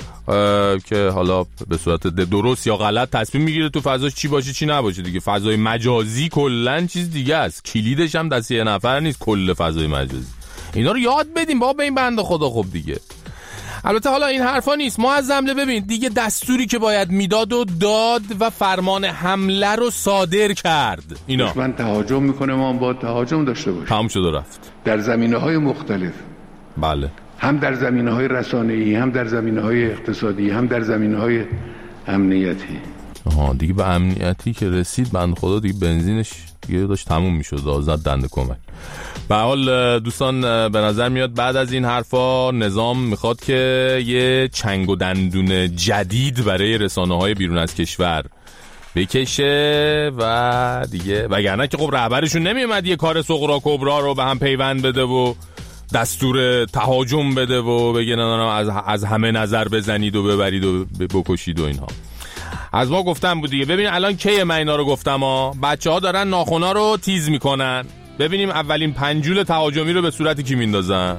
که حالا به صورت درست یا غلط تصمیم میگیره تو فضاش چی باشه چی نباشه دیگه. فضای مجازی کلا چیز دیگه است، کلیدش هم دست یه نفر نیست کل فضای مجازی. اینا رو یاد بدیم بابا به این بنده خدا. خب دیگه البته حالا این حرفا نیست. معظم ببین دیگه دستوری که باید میداد و داد و فرمان حمله رو صادر کرد. اینا دشمن تهاجم میکنه، ما هم با تهاجم داشته باشیم. تمام شد و رفت در زمینه‌های مختلف. بله هم در زمینه‌های رسانه‌ای، هم در زمینه‌های اقتصادی، هم در زمینه‌های امنیتی. آها دیگه به امنیتی که رسید بنده خدا دیگه بنزینش دیگه داشت تموم میشد، آزاد دنده کمک. به حال دوستان به نظر میاد بعد از این حرفا نظام میخواد که یه چنگ و دندون جدید برای رسانه‌های بیرون از کشور بکشه و دیگه وگرنه که خب رهبرشون نمیومد یه کار سغرا کبرا رو به هم پیوند بده و دستور تهاجم بده و بگه نه نه از از همه نظر بزنید و ببرید و بکشید و اینها. از ما گفتم بود دیگه. ببین الان کی من اینا رو گفتم ها، بچه‌ها دارن ناخونا رو تیز میکنن. ببینیم اولین پنجول تهاجمی رو به صورت کی میندازن.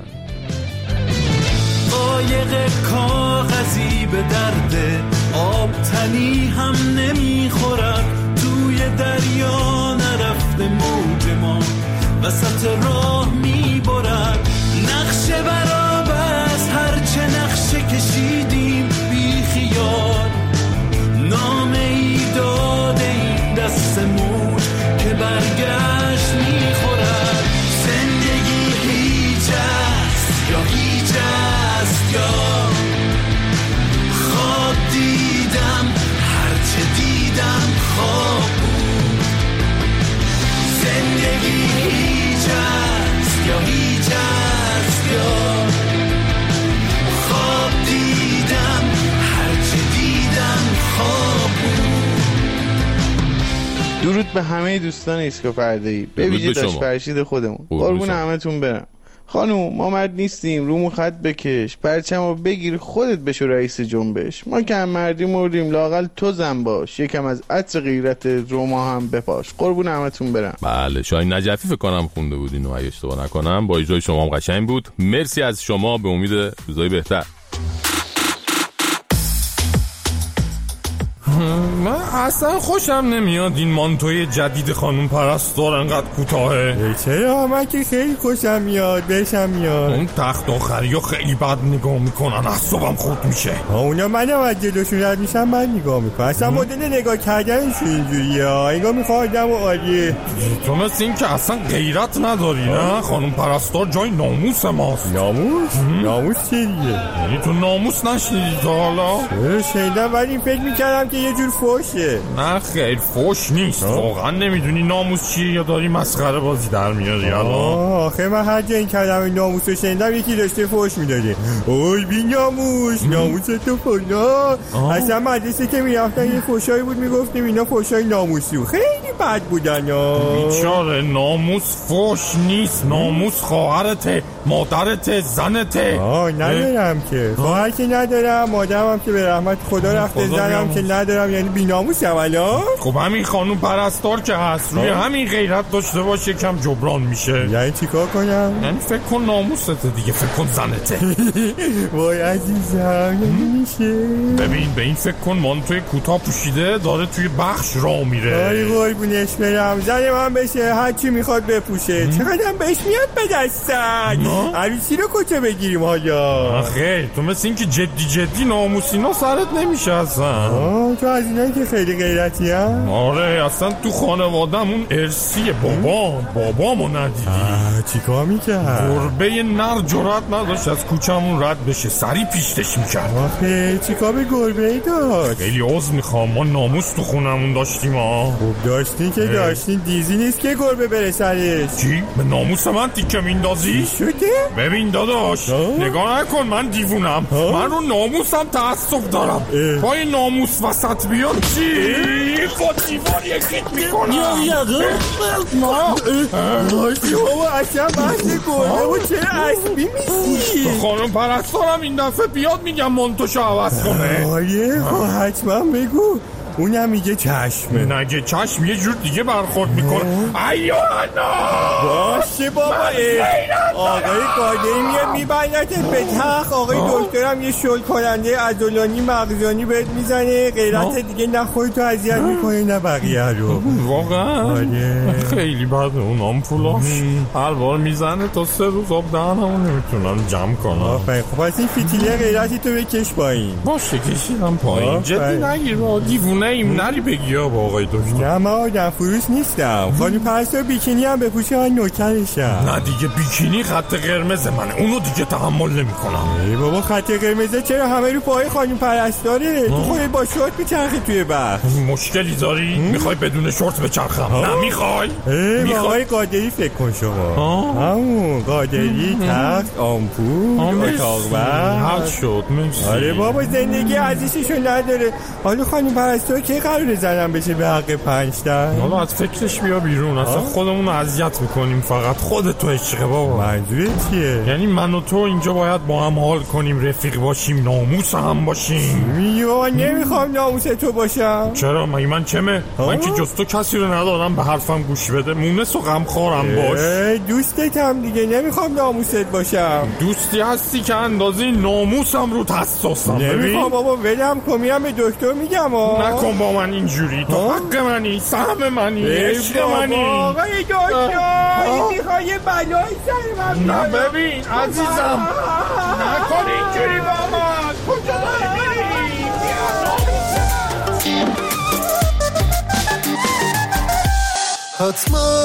قایق کاغذی به درد آب تنی هم نمیخورد، توی دریا نرفته موج ما وسط راه میبرد. نقشه برابست هرچه نقشه کشیدیم بی خیال، نامه ای داده این دست موج که برگشت میخورد. زندگی هیچ است یا هیچ است یا یا هیچ از یاد خواب دیدم هرچه دیدم خواب بود. درود به همه دوستان ایسکا فردایی، به ویژه داش فرشید خودمون. قربون همتون برم. خانوم ما مرد نیستیم، رومو خط بکش، پرچمو بگیر خودت بشو رئیس جنبش. ما که هم مردی مردیم، لااقل تو زن باش، یکم از عطر غیرت روما هم بپاش. قربون همتون برم. بله شاهین نجفی فکر کنم خونده بود اینو اگه اشتباه نکنم. با اجرای شما هم قشنگ بود. مرسی از شما، به امید روزای بهتر. من اصلا خوشم نمیاد این مانتوی جدید خانم پرستار انقدر کوتاهه. چرا؟ من که خیلی خوشم میاد، بهشم میاد. اون تخت آخری ها خیلی بد نگاه میکنن، اعصابم خورد میشه. اونا منم از جلوشون رد میشم من نگاه میکنم. اصلا مدل نگاه کردنشون اینجوریه، انگار میخواد آدمو عالیه. تو مثل این که اصلا غیرت نداری نه؟ خانم پرستار جای ناموس ماست. ناموس؟ ناموس چیه دیگه؟ یعنی تو ناموس نشنیدی تا حالا؟ شنیدم ولی فکر میکردم که یه جور فوشه. نه خیر فوش نیست. واقعا نمیدونی ناموس چیه یا داری مسخره بازی در میاری الان؟ آخه من هر جا این کلمه ناموس رو شنیدم یکی داشته فوش میداده. اوی بی ناموس، ناموس تو فلا. اصلا مدرسه که میرفتن یه فوشایی بود میگفتیم اینا فوشای ناموسی بود، خیلی بد بودن. بیچاره ناموس فوش نیست، ناموس خواهرته، مادرته، زنته. آه ندارم که خواهر که ندارم، مادرم هم که به رحمت خدا رفته، زنم که ندارم، یعنی بی‌ناموسم الان. خب همین خانم پرستار که هست روی همین غیرت داشته باشه کم جبران میشه. یعنی چیکار کنم؟ یعنی فکر کن ناموسته دیگه، فکر کن زنته. وای عزیزم نمیشه. ببین به این فکر کن مانتوی کوتاه پوشیده داره توی بخش راه میره. وای قربونش برم، زن من بشه هر چی میخواد بپوشه. چقدرم بهش میاد به دستن. عروسی رو کجا بگیریم حالا؟ خیر تو مثل این که جدی جدی ناموسینا سرت نمیشه اصلا. تو از اینایی که خیلی غیرتی هم؟ آره اصلا تو خانوادمون ارثیه. بابام بابامو ندیدی؟ چی کار میکرد؟ گربه نر جرأت نداشت از کوچمون رد بشه، سری پیشتش میکرد. آخه چی کار به گربه ای داشت؟ خیلی عذر میخوام، ما ناموس تو خونمون داشتیم. ها خوب داشتین که داشتین، دیزی نیست که گربه بره سرش. چی؟ به ناموس من تیکه میندازی؟ شده؟ ببین داداش نگاه نکن من دیوونم، من رو ناموسم تعصب دارم. پای ناموس وسط بیاد چی؟ با دیوار یکیت میکنم. یا ما بابا اصلا بحث گربه و چرا اسبی میسی؟ خانم پرستارم این دفعه بیاد میگم منتوشو عوض کنه. آیه خب حتما بگو. اونم میگه چشمه. نگه چشم یه جور دیگه برخورد میکنه. ایوانا باشه بابا. آقای قادری میاد میبندت به تخت. آقای دکترم یه شل کننده عضلانی مغزانی بهت میزنه، غیرت دیگه نه خودتو اذیت میکنه نه بقیه رو. واقعا خیلی بده اون آمپولاش، هر بار میزنه تا سه روز آب دهنمو نمیتونم جمع کنم. آفرین. خب پس این فتیله غیرتی تو بکش پایین. باشه کشیدم پایین. جدی نگیر دیوونه ایم نری بگی با آقای دکتر. نه من آدم فروش نیستم. خانم پرستار بیکینی هم بپوشه من نوکرشم. نه دیگه بیکینی خط قرمز منه، اونو دیگه تحمل نمی‌کنم. ای بابا خط قرمزه چرا همه رو پای خانم پرستاره؟ تو خودت با شورت میچرخی توی بخش. مشکلی داری؟ میخوای بدون شورت بچرخم؟ نه میخوای؟ میخوای آقای قادری فکر کن شما. همون قادری تخت آمپول اتاق حل شد. مرسی. آره بابا زندگی عزیزشو نداره. حالا خانم پرستار کی قراره زنم بشه به حق پنج تا؟ حالا از فکرش بیا بیرون. اصلا خودمون رو اذیت میکنیم، فقط خودت تو عشق بابا. منظورت چیه؟ یعنی من و تو اینجا باید با هم حال کنیم، رفیق باشیم، ناموس هم باشیم. میگم نمیخوام ناموس تو باشم. چرا؟ مگه من چمه؟ من که جز تو کسی رو ندارم به حرفم گوش بده. مونس و غمخوارم باش. دوستت هم دیگه نمیخوام ناموست باشم. دوستی هستی که اندازه ناموسم رو حساسم. نمیخوام بابا ولم کن، میرم به دکتر میگم. نکن با من اینجوری، تو حق منی، سهم منی، عشق منی. آقای دکتر این میخوای یه بلایی سر من. نه ببین عزیزم نکن اینجوری با من. کجا داری میری؟ حتما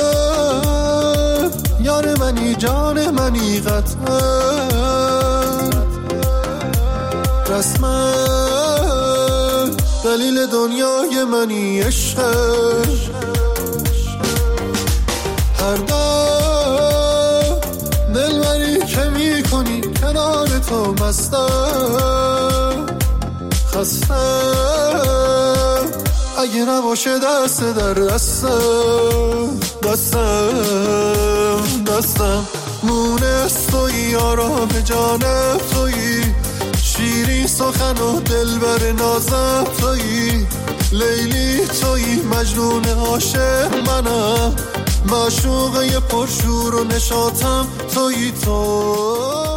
یار منی جان منی قطعا رسما دلیل دنیای منی عشق هر دم خستم اگه نباشه دست در دستم دستم دستم مونس تویی آرام جانم تویی شیرین سخن و دلبر نازم تویی لیلی تویی مجنون عاشق منم معشوقه پرشور و نشاطم تویی تو